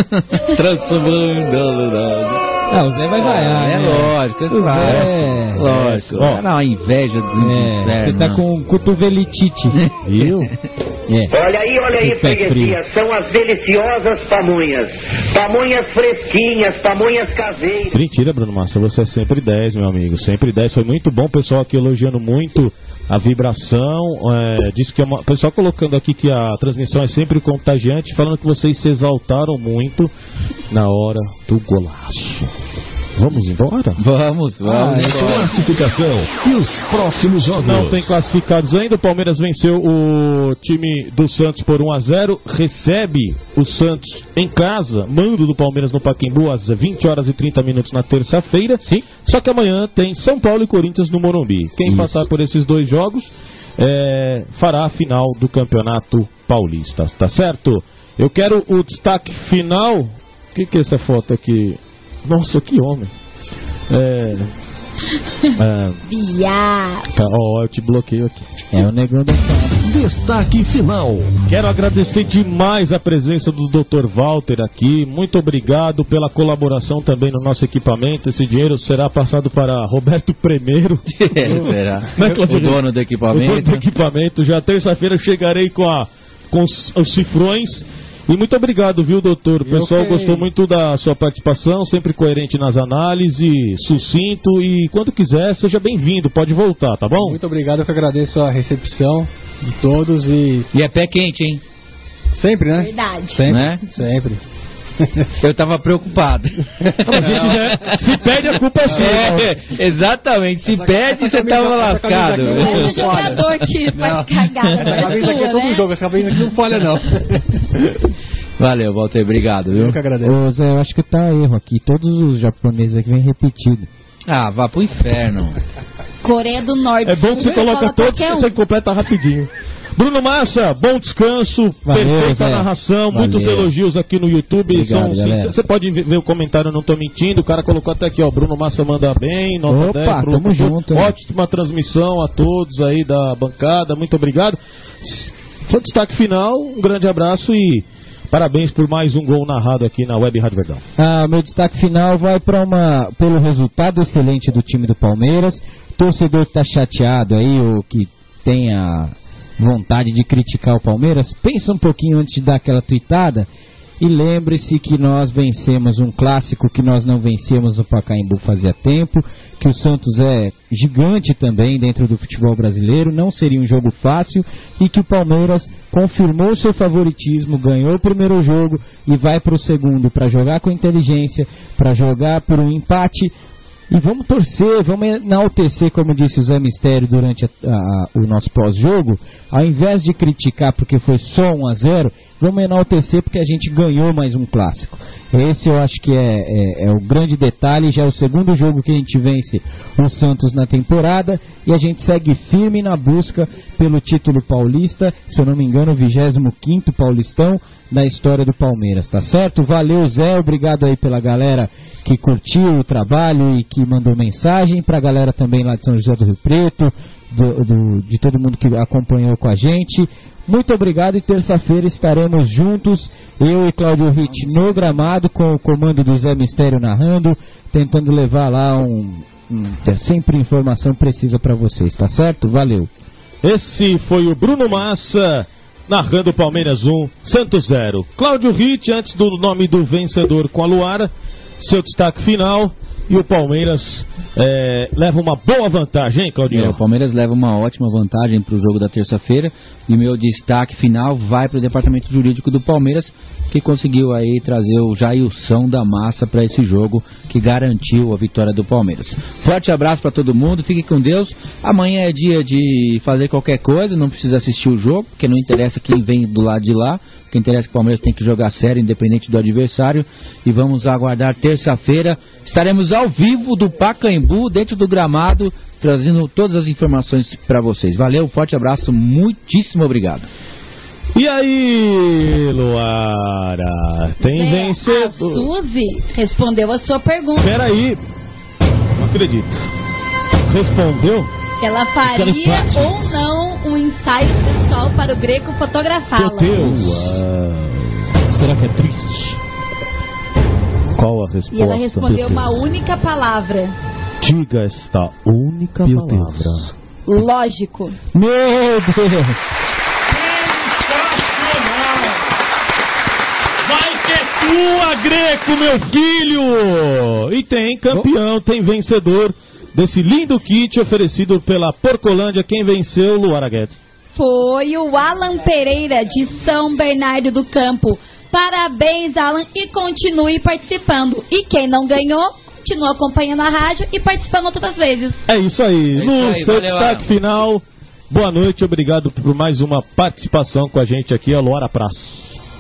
Transformando. Ah, o Zé vai vaiar, É né? lógico, é O claro. Zé. Lógico. Ó. Não, a inveja dos É, infernos. você tá com cotovelitite. Viu? É. Olha aí, olha aí, Esse pé freguesia, são as deliciosas pamonhas. Pamonhas fresquinhas, pamonhas caseiras. Mentira, Bruno Massa, você é sempre dez, meu amigo. Sempre dez. Foi muito bom, o pessoal aqui elogiando muito a vibração. É, disse que é uma... O pessoal colocando aqui que a transmissão é sempre contagiante, falando que vocês se exaltaram muito na hora do golaço. Vamos embora? Vamos, vamos. Classificação e os próximos jogos. Não tem classificados ainda. O Palmeiras venceu o time do Santos por um a zero. Recebe o Santos em casa. Mando do Palmeiras no Pacaembu às vinte horas e trinta minutos na terça-feira. Sim. Só que amanhã tem São Paulo e Corinthians no Morumbi. Quem Isso. passar por esses dois jogos é, fará a final do Campeonato Paulista. Tá certo? Eu quero o destaque final. O que, que é essa foto aqui? Nossa, que homem. É. é Viado. Ó, eu te bloqueio aqui. É o negão da Destaque final. Quero agradecer demais a presença do doutor Walter aqui. Muito obrigado pela colaboração também no nosso equipamento. Esse dinheiro será passado para Roberto Primeiro. É, será? Não é, Claudinho? O dono do equipamento. O dono do equipamento. Já terça-feira eu chegarei com, a, com os, os cifrões. E muito obrigado, viu, doutor? O pessoal que... gostou muito da sua participação, sempre coerente nas análises, sucinto, e quando quiser, seja bem-vindo, pode voltar, tá bom? Muito obrigado, eu que agradeço a recepção de todos e... E é pé quente, hein? Sempre, né? Verdade. Sempre, né? Sempre. Eu tava preocupado. Não, a gente já, se perde, a culpa é sua. É, exatamente. Se essa, perde, essa você camisa, tava lascado. É o jogador que faz cagada. Essa camisa aqui é todo né? jogo, essa camisa aqui não falha, não. Valeu, Walter, obrigado, viu? Eu que agradeço. Ô Zé, eu acho que tá erro aqui. Todos os japoneses aqui vêm repetido. Ah, vá pro inferno. Coreia do Norte. É bom que você coloca todos e um. Você completa rapidinho. Bruno Massa, bom descanso, Valeu, perfeita Zé. narração, Valeu. Muitos elogios aqui no YouTube. Você pode ver, ver o comentário, não tô mentindo. O cara colocou até aqui, ó, Bruno Massa manda bem, nota Opa, dez. Tamo junto. Hein? Ótima transmissão a todos aí da bancada, muito obrigado. Seu destaque final, um grande abraço e parabéns por mais um gol narrado aqui na Web Rádio Verdão. Ah, meu destaque final vai para uma pelo resultado excelente do time do Palmeiras. Torcedor que tá chateado aí ou que tem a vontade de criticar o Palmeiras, pensa um pouquinho antes de dar aquela tuitada e lembre-se que nós vencemos um clássico que nós não vencemos no Pacaembu fazia tempo, que o Santos é gigante também dentro do futebol brasileiro, não seria um jogo fácil e que o Palmeiras confirmou seu favoritismo, ganhou o primeiro jogo e vai para o segundo para jogar com inteligência, para jogar por um empate. E vamos torcer, vamos enaltecer, como disse o Zé Mistério durante a, a, o nosso pós-jogo, ao invés de criticar porque foi só um a zero, vamos enaltecer porque a gente ganhou mais um clássico. Esse eu acho que é, é, é o grande detalhe, já é o segundo jogo que a gente vence o Santos na temporada e a gente segue firme na busca pelo título paulista, se eu não me engano, o vigésimo quinto paulistão da história do Palmeiras, tá certo? Valeu, Zé, obrigado aí pela galera que curtiu o trabalho e que mandou mensagem, pra galera também lá de São José do Rio Preto, do, do, de todo mundo que acompanhou com a gente. Muito obrigado e terça-feira estaremos juntos, eu e Cláudio Ritt no gramado, com o comando do Zé Mistério narrando, tentando levar lá um, um sempre informação precisa pra vocês, tá certo? Valeu. Esse foi o Bruno Massa narrando Palmeiras um, Santos zero. Cláudio Ritt, antes do nome do vencedor com a Luara, seu destaque final, e o Palmeiras é, leva uma boa vantagem, hein, Claudinho? É, o Palmeiras leva uma ótima vantagem para o jogo da terça-feira, e meu destaque final vai para o departamento jurídico do Palmeiras, que conseguiu aí trazer o Jailson da Massa para esse jogo, que garantiu a vitória do Palmeiras. Forte abraço para todo mundo, fique com Deus. Amanhã é dia de fazer qualquer coisa, não precisa assistir o jogo, porque não interessa quem vem do lado de lá. O que interessa é que o Palmeiras tem que jogar sério, independente do adversário. E vamos aguardar terça-feira. Estaremos ao vivo do Pacaembu, dentro do gramado, trazendo todas as informações para vocês. Valeu, forte abraço, muitíssimo obrigado. E aí, Luara? Tem é, vencedor. A Suzy respondeu a sua pergunta. Peraí, não acredito. Respondeu? Que ela faria ou não um ensaio sensual para o Greco fotografá-la. Meu Deus! Uau. Será que é triste? Qual a resposta? E ela respondeu uma única palavra. Diga esta única Meu palavra. Deus. Lógico. Meu Deus! Tua, Greco, meu filho! E tem campeão, tem vencedor desse lindo kit oferecido pela Porcolândia. Quem venceu, Luara Guedes? Foi o Alan Pereira, de São Bernardo do Campo. Parabéns, Alan, e continue participando. E quem não ganhou, continua acompanhando a rádio e participando outras vezes. É isso aí. É no isso aí, seu valeu, destaque Alan. final, boa noite, obrigado por mais uma participação com a gente aqui, a Luara Praça.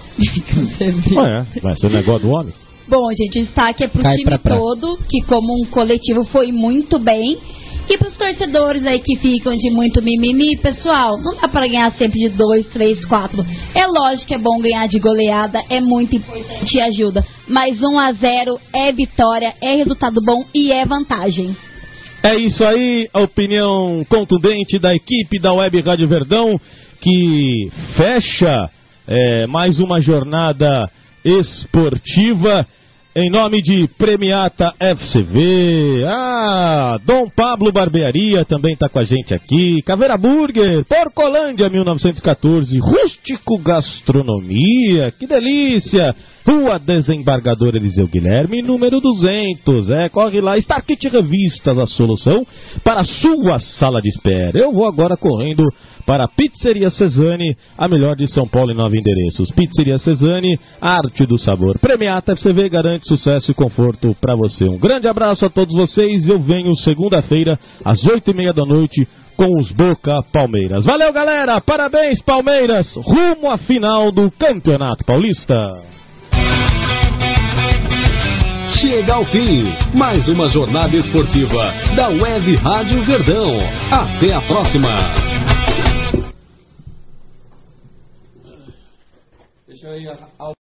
É, vai ser o negócio do homem. Bom, gente, o destaque é pro Cai time pra todo, que como um coletivo foi muito bem. E pros torcedores aí que ficam de muito mimimi, pessoal, não dá pra ganhar sempre de dois, três, quatro. É lógico que é bom ganhar de goleada, é muito importante e ajuda. Mas um a zero é vitória, é resultado bom e é vantagem. É isso aí, a opinião contundente da equipe da Web Rádio Verdão, que fecha é, mais uma jornada esportiva em nome de Premiata F C V. Ah, Dom Pablo Barbearia também está com a gente aqui. Caveira Burger, Porcolândia mil novecentos e catorze, Rústico Gastronomia, que delícia! Rua Desembargador Eliseu Guilherme, número duzentos. É, corre lá. Starkit Revistas, a solução para a sua sala de espera. Eu vou agora correndo para a Pizzeria Cesani, a melhor de São Paulo em nove endereços. Pizzeria Cesani, arte do sabor. Premiata F C V garante sucesso e conforto para você. Um grande abraço a todos vocês. Eu venho segunda-feira, às oito e meia da noite, com os Boca Palmeiras. Valeu, galera! Parabéns, Palmeiras! Rumo à final do Campeonato Paulista. Chega ao fim, mais uma jornada esportiva da Web Rádio Verdão. Até a próxima. Deixa eu ir ao